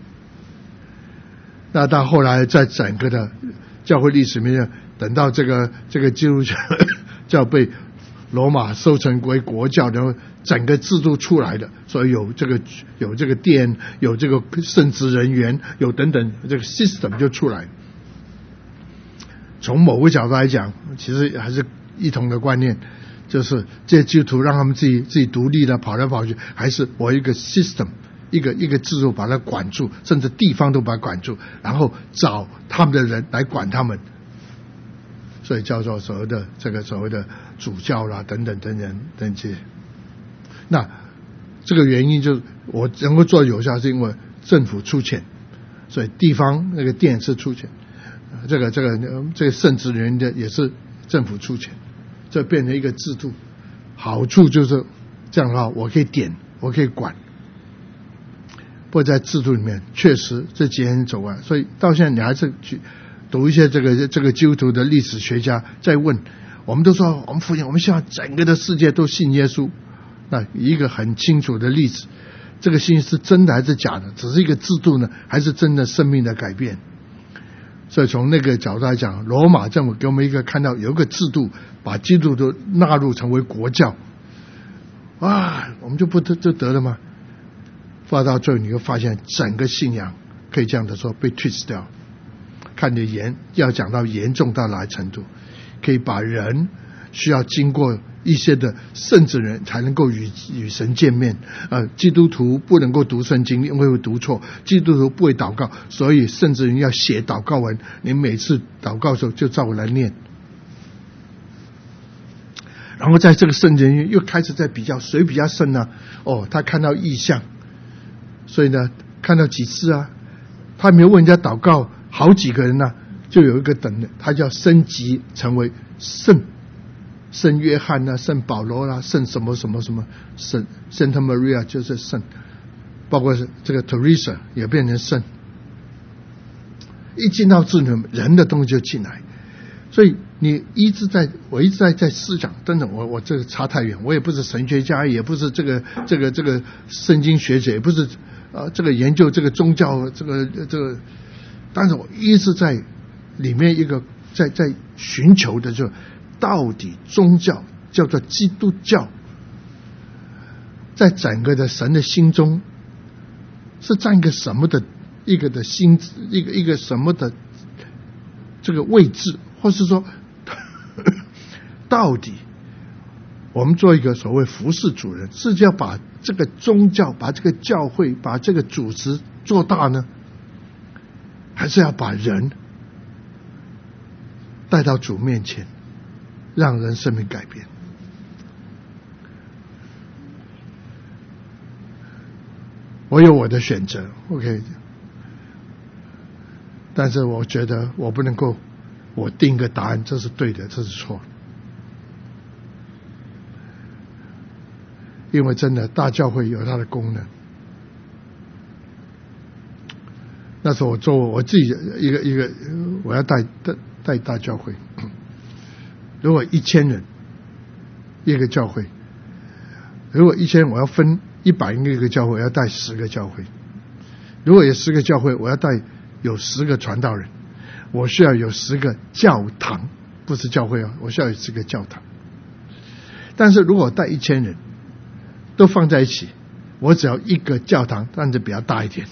那到后来在整个的教会历史里面，等到这个基督教被罗马收成为国教，然后整个制度出来的，所以有这个殿，有这个圣职人员，有等等，这个 system 就出来。从某个角度来讲，其实还是一同的观念，就是这些基督徒让他们自己独立的跑来跑去，还是我一个 system， 一个制度把它管住，甚至地方都把它管住，然后找他们的人来管他们，所以叫做所谓的主教啦等等这些。那这个原因就是我能够做有效，是因为政府出钱，所以地方那个殿是出钱，这个圣职人的也是政府出钱，这变成一个制度。好处就是这样的话，我可以点，我可以管。不过在制度里面，确实这几年走完，所以到现在你还是去读一些这个基督徒的历史学家在问，我们都说我们福音，我们希望整个的世界都信耶稣。那一个很清楚的例子，这个信是真的还是假的？只是一个制度呢，还是真的生命的改变？所以从那个角度来讲，罗马政府给我们一个看到有一个制度，把基督徒纳入成为国教，我们就得了吗？发到最后你会发现，整个信仰可以这样的说被 twist 掉。看你要讲到严重到哪程度，可以把人需要经过一些的圣职人才能够与神见面。基督徒不能够读圣经，因为会读错；基督徒不会祷告，所以圣职人要写祷告文，你每次祷告的时候就照我来念。然后在这个圣职人又开始在比较谁比较圣呢？他看到异象，所以呢看到几次啊，他没有问人家祷告，好几个人呢，就有一个等的，他叫升级成为圣约翰啊，圣保罗啦，圣什么什么什么，圣 Santa Maria 就是圣，包括这个 Teresa 也变成圣。一进到智能，人的东西就进来，所以我一直在思想，真的我这个差太远，我也不是神学家，也不是这个圣经学者，也不是这个研究这个宗教这个，但是我一直在里面一个在寻求的就。到底宗教叫做基督教，在整个的神的心中是占一个什么的一个的心，一个什么的这个位置，或是说到底我们做一个所谓服事主人，是要把这个宗教、把这个教会、把这个组织做大呢，还是要把人带到主面前，让人生命改变？我有我的选择 ，OK， 但是我觉得我不能够，我定个答案，这是对的，这是错的。因为真的大教会有它的功能。那时候我做我自己一个，我要带大教会。如果1000人一个教会，如果1000人我要分100个教会，我要带10个教会。如果有10个教会，我要带有10个传道人，我需要有10个教堂，不是教会啊，我需要有10个教堂。但是如果我带1000人都放在一起，我只要一个教堂，但是比较大一点。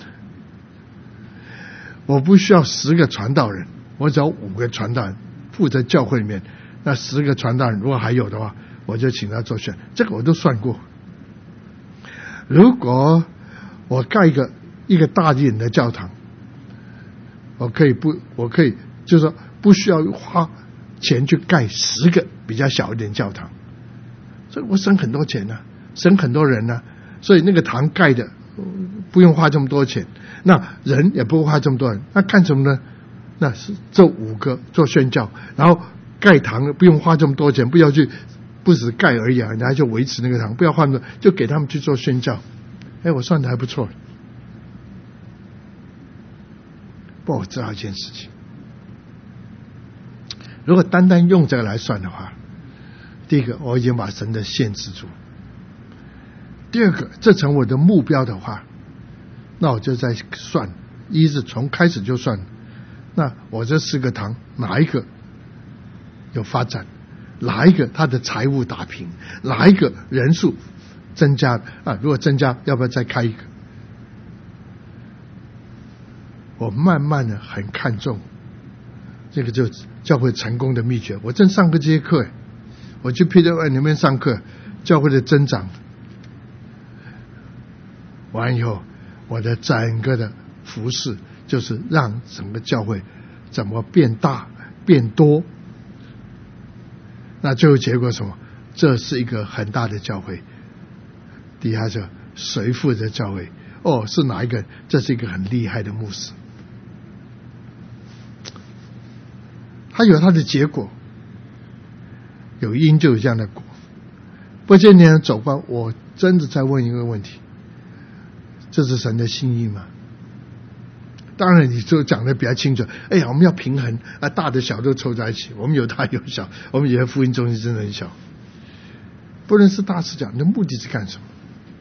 我不需要10个传道人，我只要5个传道人负责教会里面。那10个传道人如果还有的话，我就请他做选，这个我都算过。如果我盖一个大一点的教堂，我可以就是说不需要花钱去盖10个比较小一点教堂，所以我省很多钱省很多人所以那个堂盖的不用花这么多钱，那人也不会花这么多人，那干什么呢？那是这5个做宣教，然后盖堂不用花这么多钱，不止盖而已然后就维持那个堂，不要花那么多，就给他们去做宣教。我算的还不错。不过我知道一件事情，如果单单用这个来算的话，第一个我已经把神的限制住，第二个这成我的目标的话，那我就在算，一是从开始就算，那我这4个堂哪一个有发展，哪一个他的财务打平，哪一个人数增加如果增加要不要再开一个？我慢慢的很看重这个，就教会成功的秘诀。我正上过这些课，我去 Peter 里面上课，教会的增长完以后，我的整个的服事就是让整个教会怎么变大变多。那最后结果什么？这是一个很大的教会，底下就谁负责教会？是哪一个？这是一个很厉害的牧师，他有他的结果，有因就有这样的果。不过今年走吧，我真的在问一个问题：这是神的心意吗？当然，你就讲的比较清楚。我们要平衡大的小都凑在一起，我们有大有小，我们有些福音中心真的很小。不论是大是小，你的目的是干什么？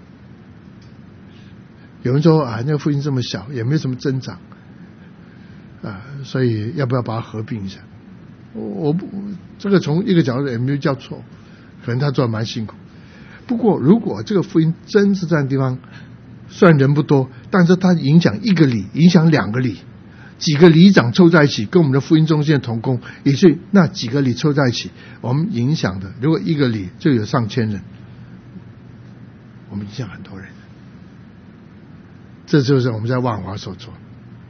有人说那个福音这么小，也没什么增长所以要不要把它合并一下？我不，这个从一个角度也没有叫错，可能他做得蛮辛苦。不过如果这个福音真是在地方，虽然人不多，但是它影响1个里，影响2个里，几个里长凑在一起，跟我们的福音中心的同工，也是那几个里凑在一起，我们影响的，如果1个里就有上千人，我们影响很多人。这就是我们在万华所做，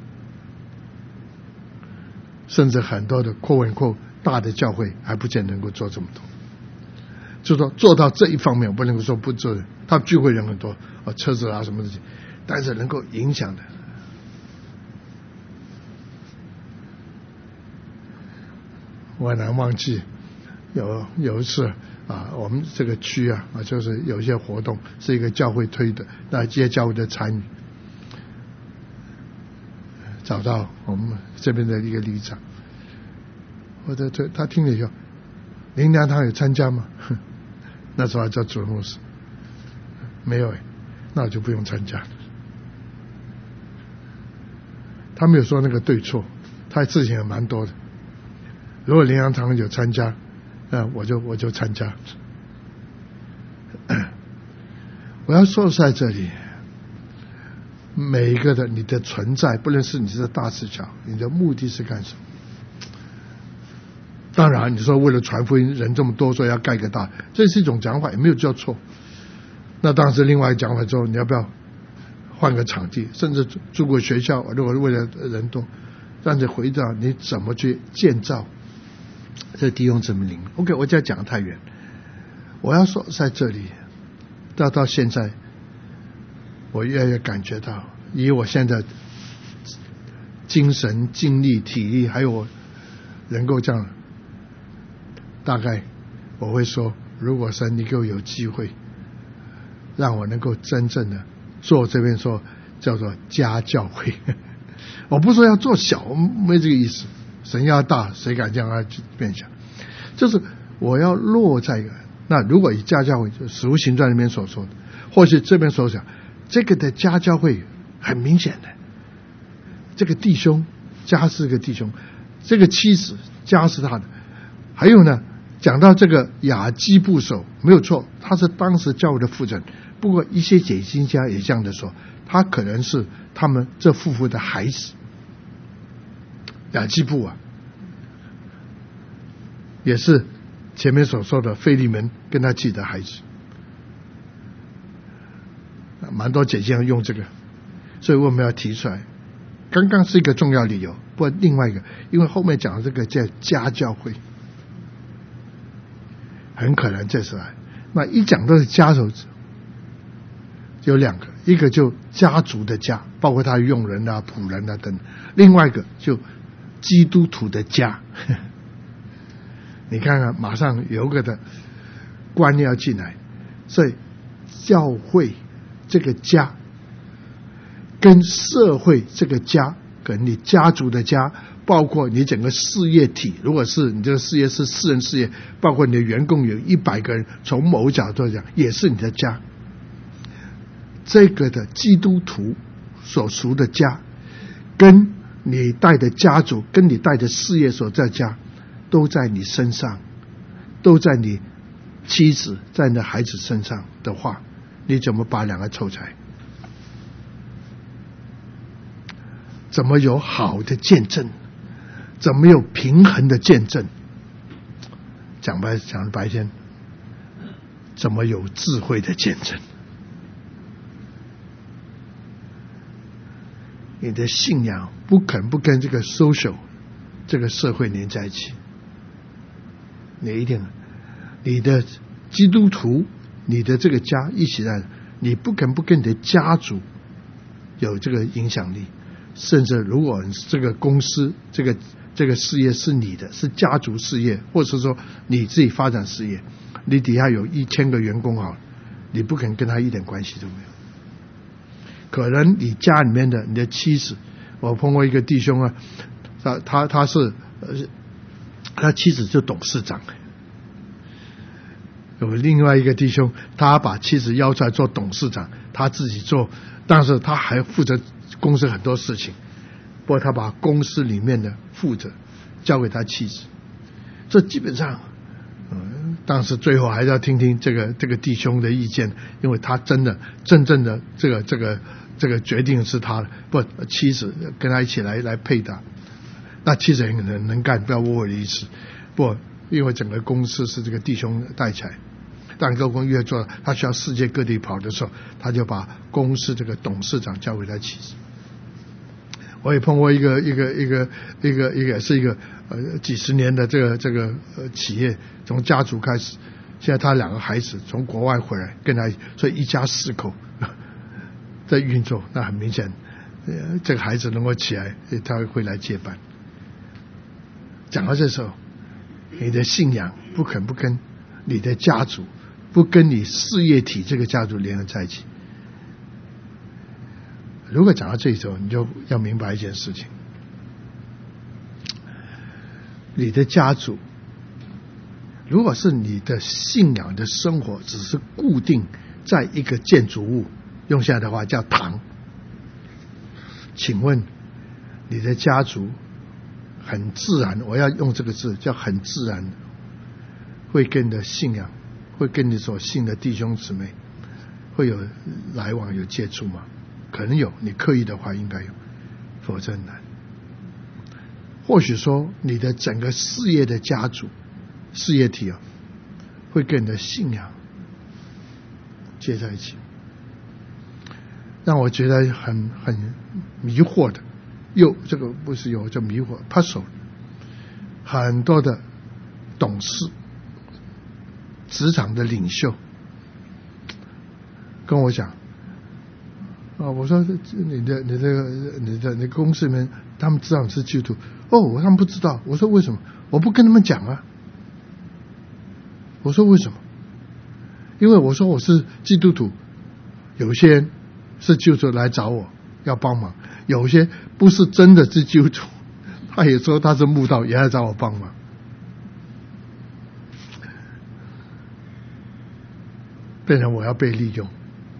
甚至很多的扩文扩大的教会还不见能够做这么多。就说做到这一方面，我不能够说不做，他聚会人很多车子什么的，但是能够影响的。我很难忘记有一次我们这个区就是有一些活动是一个教会推的，那这些教会的参与，找到我们这边的一个里长，他听了以后，林良堂有参加吗？那时候还叫主任牧师，没有那我就不用参加。他没有说那个对错，他事情也蛮多的。如果林良堂有参加，我就参加。我要说在这里，每一个的你的存在，不论是你是大是小，你的目的是干什么？ 当然你说为了传福音人这么多，所以要盖个大，这是一种讲法，也没有叫错。那当然是另外一个讲法之后，你要不要换个场地，甚至租个学校，如果为了人多，但是回到你怎么去建造这弟兄姊妹灵。 OK， 我再讲得太远，我要说在这里到现在我越来越感觉到，以我现在精神精力体力还有我能够这样，大概我会说，如果神你给我有机会让我能够真正的做这边说叫做家教会我不说要做小，没这个意思，神要大谁敢这样来变小，就是我要落在一个，那如果以家教会就使徒行传里面所说的，或许这边所讲这个的家教会很明显的，这个弟兄家是个弟兄，这个妻子家是他的，还有呢讲到这个雅基布手没有错，他是当时教会的负责人，不过一些解经家也这样的说，他可能是他们这夫妇的孩子，雅基布啊也是前面所说的腓利门跟他自己的孩子，蛮多解经家用这个，所以我们要提出来，刚刚是一个重要理由，不过另外一个，因为后面讲的这个叫家教会，很可能这是来，那一讲到的家手有两个，一个就家族的家，包括他佣人啊仆人啊等，另外一个就基督徒的家你看看马上有个的观念要进来，所以教会这个家跟社会这个家跟你家族的家，包括你整个事业体，如果是你这个事业是私人事业，包括你的员工有100个人，从某角度讲也是你的家，这个的基督徒所属的家跟你带的家族跟你带的事业所在家都在你身上，都在你妻子在你的孩子身上的话，你怎么把两个凑起来？怎么有好的见证？怎么有平衡的见证？讲白天，怎么有智慧的见证？你的信仰不跟这个 social 这个社会连在一起，你一定你的基督徒你的这个家一起来，你不跟你的家族有这个影响力，甚至如果这个公司这个事业是你的，是家族事业，或者说你自己发展事业，你底下有1000个员工好了，你不跟他一点关系都没有。可能你家里面的你的妻子，我碰过一个弟兄啊，他是他妻子就董事长，有另外一个弟兄，他把妻子邀出来做董事长，他自己做，但是他还负责公司很多事情，不过他把公司里面的负责交给他妻子，这基本上但是最后还是要听听这个弟兄的意见，因为他真正的这个决定是他的，不妻子跟他一起来配搭，那妻子很能干，不要误会的意思，不因为整个公司是这个弟兄带起来，但各公越做他需要世界各地跑的时候，他就把公司这个董事长交给他妻子。我也碰过一个也是一个几十年的这个企业，从家族开始，现在他2个孩子从国外回来跟他，所以一家4口在运作，那很明显这个孩子能够起来，他会来接班。讲到这时候，你的信仰不跟你的家族，不跟你事业体这个家族联合在一起。如果讲到这里时候，你就要明白一件事情，你的家族如果是你的信仰的生活只是固定在一个建筑物，用现在的话叫堂，请问你的家族很自然，我要用这个字叫很自然，会跟你的信仰，会跟你所信的弟兄姊妹会有来往有接触吗？可能有，你刻意的话应该有，否则很难。 或许说你的整个事业的家族、事业体会跟你的信仰接在一起，让我觉得很迷惑的。这个不是有叫迷惑 puzzle， 很多的董事、职场的领袖跟我讲我说你公司里面他们知道你是基督徒他们不知道。我说为什么？我不跟他们讲啊。我说为什么？因为我说我是基督徒，有些人是基督徒来找我要帮忙，有些不是真的是基督徒，他也说他是慕道，也来找我帮忙。变成我要被利用。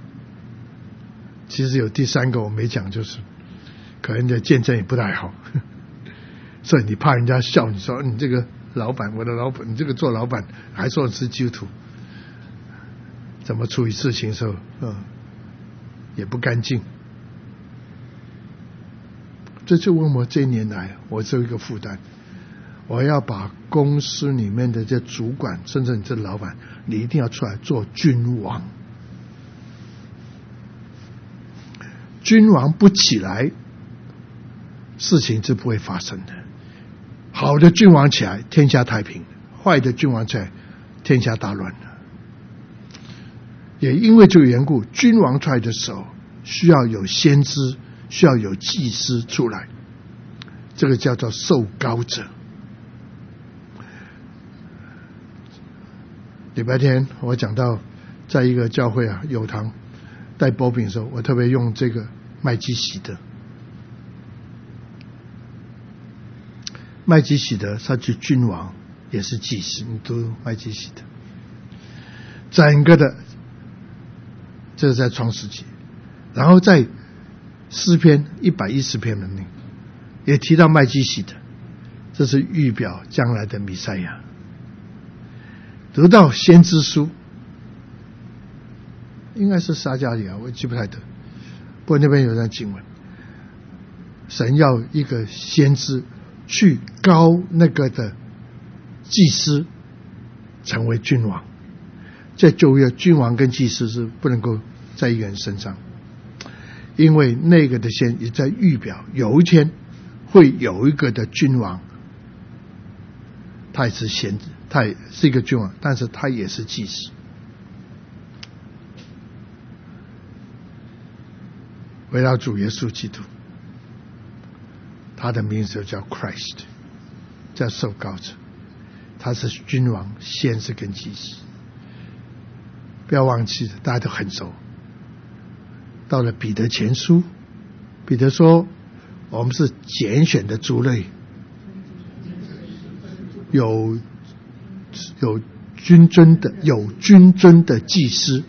其实有第三个我没讲，就是可能你的见证也不太好，所以你怕人家笑，你说你这个老板，我的老板，你这个做老板还说是基督徒，怎么处理事情的时候也不干净。这就问我这一年来我只有一个负担，我要把公司里面的这主管甚至你这老板，你一定要出来做君王。君王不起来，事情是不会发生的。好的君王起来，天下太平；坏的君王起来，天下大乱。也因为这个缘故，君王出来的时候需要有先知，需要有祭司出来，这个叫做受膏者。礼拜天我讲到在一个教会有堂带波饼的时候，我特别用这个麦基洗德。麦基洗德他是君王也是祭司，你读麦基洗德整个的，这是在创世纪，然后在诗篇110篇里面也提到麦基洗德，这是预表将来的弥赛亚。读到先知书应该是撒迦利亚，我记不太得，不过那边有段经文，神要一个先知去膏那个的祭司成为君王。在旧约，君王跟祭司是不能够在一个人身上，因为那个的先也在预表有一天会有一个的君王，他也是先知，他也是一个君王，但是他也是祭司。围绕主耶稣基督，他的名字叫 Christ， 叫受膏者，他是君王、先知跟祭司。不要忘记，大家都很熟。到了彼得前书，彼得说我们是拣选的族类，有君尊的祭司，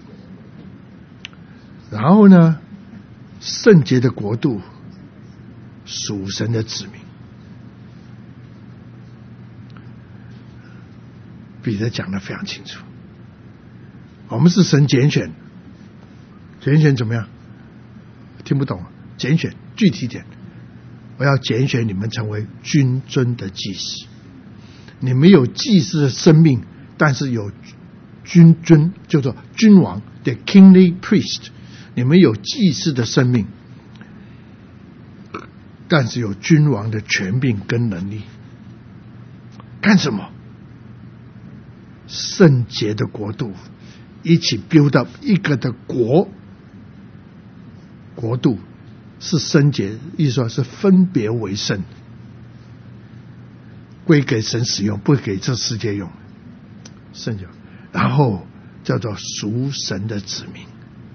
然后呢，圣洁的国度，属神的子民。彼得讲得非常清楚，我们是神拣选，拣选怎么样？听不懂，拣选具体点，我要拣选你们成为君尊的祭司。你们有祭司的生命，但是有君尊，叫做君王的 kingly priest。你们有祭司的生命，但是有君王的权柄跟能力。干什么？圣洁的国度，一起 build up 一个的国度是圣洁，意思说是分别为圣，归给神使用，不给这世界用，圣洁。然后叫做属神的子民。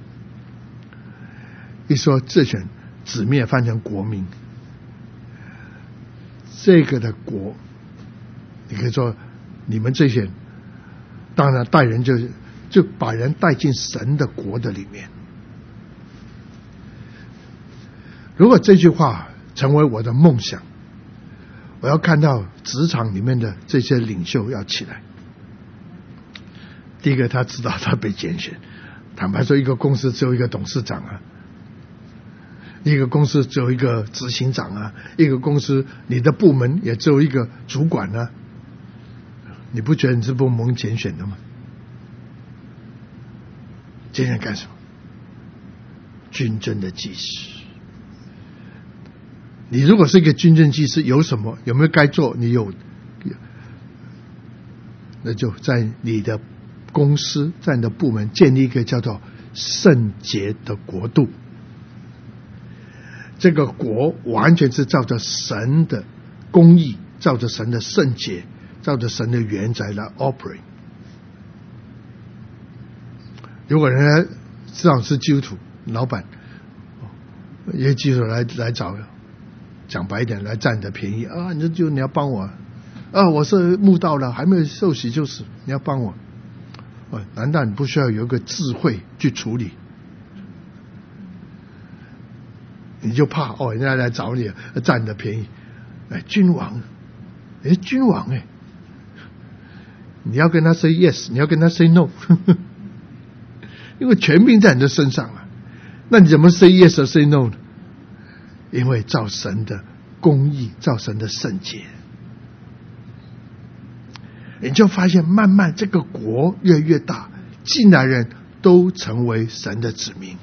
一说这选子民也翻成国民，这个的国，你可以说你们这些人，当然带人就把人带进神的国的里面。如果这句话成为我的梦想，我要看到职场里面的这些领袖要起来。第一个，他知道他被拣选。坦白说，一个公司只有一个董事长一个公司只有一个执行长啊，一个公司你的部门也只有一个主管啊，你不觉得你是不蒙拣选的吗？拣选干什么？军政的祭司。你如果是一个军政祭司，有什么？有没有该做？你有，那就在你的公司，在你的部门建立一个叫做圣洁的国度。这个国完全是照着神的公义，照着神的圣洁，照着神的原则来 operate。如果人家知道是基督徒，老板一些基督徒来找，讲白一点，来占你的便宜啊！你要帮我啊！我是慕道了，还没有受洗就死，你要帮我。难道你不需要有一个智慧去处理？你就怕人家来找你占你的便宜。君王，君王你要跟他 say yes， 你要跟他 say no， 因为权柄在你的身上啊。那你怎么 say yes or say no 呢？因为照神的公义，照神的圣洁，你就发现慢慢这个国越来越大，进来人都成为神的子民。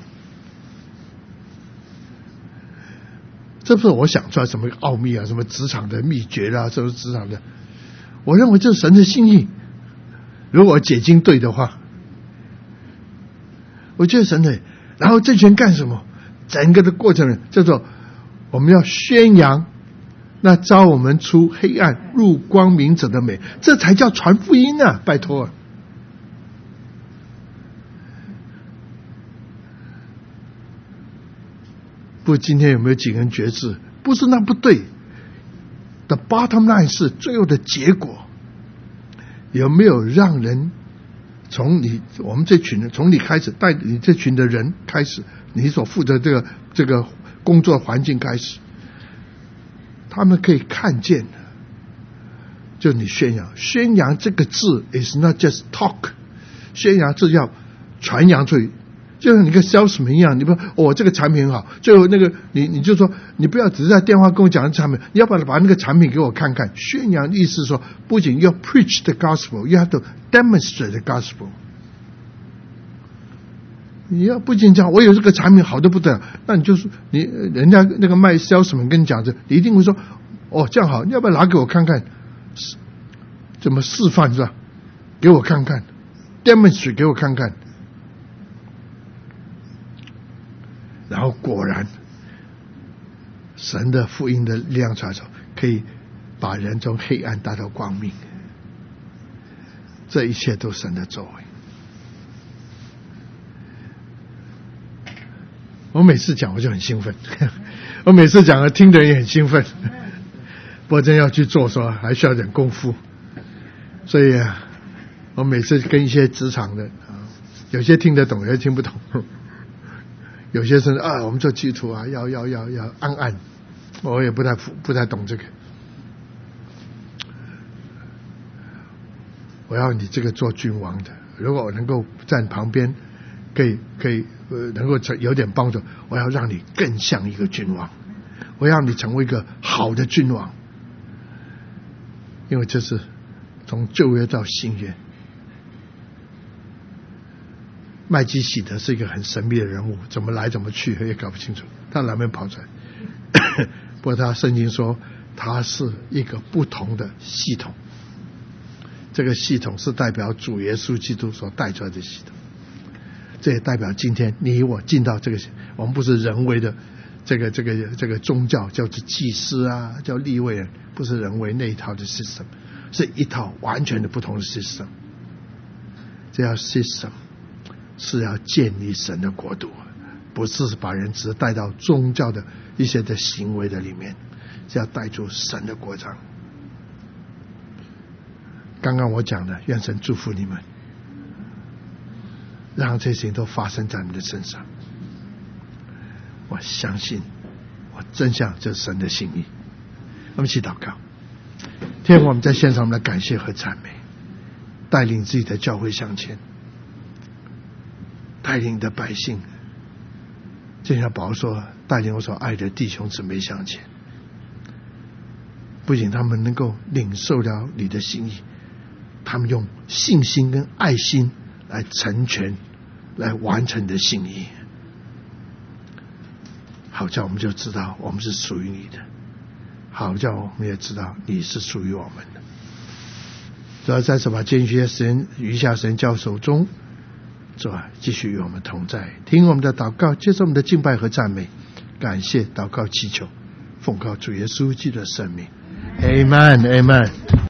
这不是我想出来什么奥秘啊，什么职场的秘诀啊，什么职场的，我认为这是神的心意。如果解经对的话，我觉得神的。然后这群干什么？整个的过程叫做我们要宣扬那招我们出黑暗入光明者的美，这才叫传福音啊！拜托啊！不，今天有没有几个人觉知？不是那不对。The bottom line 是最后的结果，有没有让人从我们这群人，从你开始，带你这群的人开始，你所负责这个工作环境开始，他们可以看见，就你宣扬这个字 is not just talk， 宣扬是要传扬出去。就像你跟 salesman 一样，你不这个产品很好，最后那个你就说，你不要只是在电话跟我讲产品，你要把那个产品给我看看。宣扬意思说，不仅要 preach the gospel， you have to demonstrate the gospel。你要不仅讲我有这个产品好的不得了，那你就是人家那个卖 salesman 跟你讲着，你一定会说这样好，你要不要拿给我看看？怎么示范是吧？给我看看 ，demonstrate 给我看看。然后果然，神的福音的力量出来的时候，可以把人从黑暗带到光明。这一切都是神的作为。我每次讲我就很兴奋，我每次讲听的人也很兴奋，不过真要去做说还需要点功夫。所以我每次跟一些职场的有些听得懂，有些听不懂。有些是我们做基督徒要按，我也不太懂这个。我要你这个做君王的，如果我能够在你旁边，可以能够有点帮助，我要让你更像一个君王，我要你成为一个好的君王，因为这是从旧约到新约。麦基洗德是一个很神秘的人物，怎么来怎么去也搞不清楚，他哪边跑出来？不过他圣经说他是一个不同的系统，这个系统是代表主耶稣基督所带出来的系统，这也代表今天你我进到这个，我们不是人为的这个宗教，叫做祭司啊，叫利未人，不是人为那一套的 system， 是一套完全的不同的 system。这套 system是要建立神的国度，不是把人只带到宗教的一些的行为的里面，是要带出神的国章。刚刚我讲的，愿神祝福你们，让这些事情都发生在你们的身上。我相信，我真相这是神的心意。我们一起祷告。天父，我们在献上我们的感谢和赞美，带领自己的教会向前，带领的百姓正像保罗说，带领我所爱的弟兄姊妹向前，不仅他们能够领受了你的心意，他们用信心跟爱心来成全，来完成你的心意。好叫我们就知道我们是属于你的，好叫我们也知道你是属于我们的。主要再次把这些神余下神交手中，主啊，继续与我们同在，听我们的祷告，接受我们的敬拜和赞美，感谢祷告祈求，奉靠主耶稣基督的圣名， Amen Amen。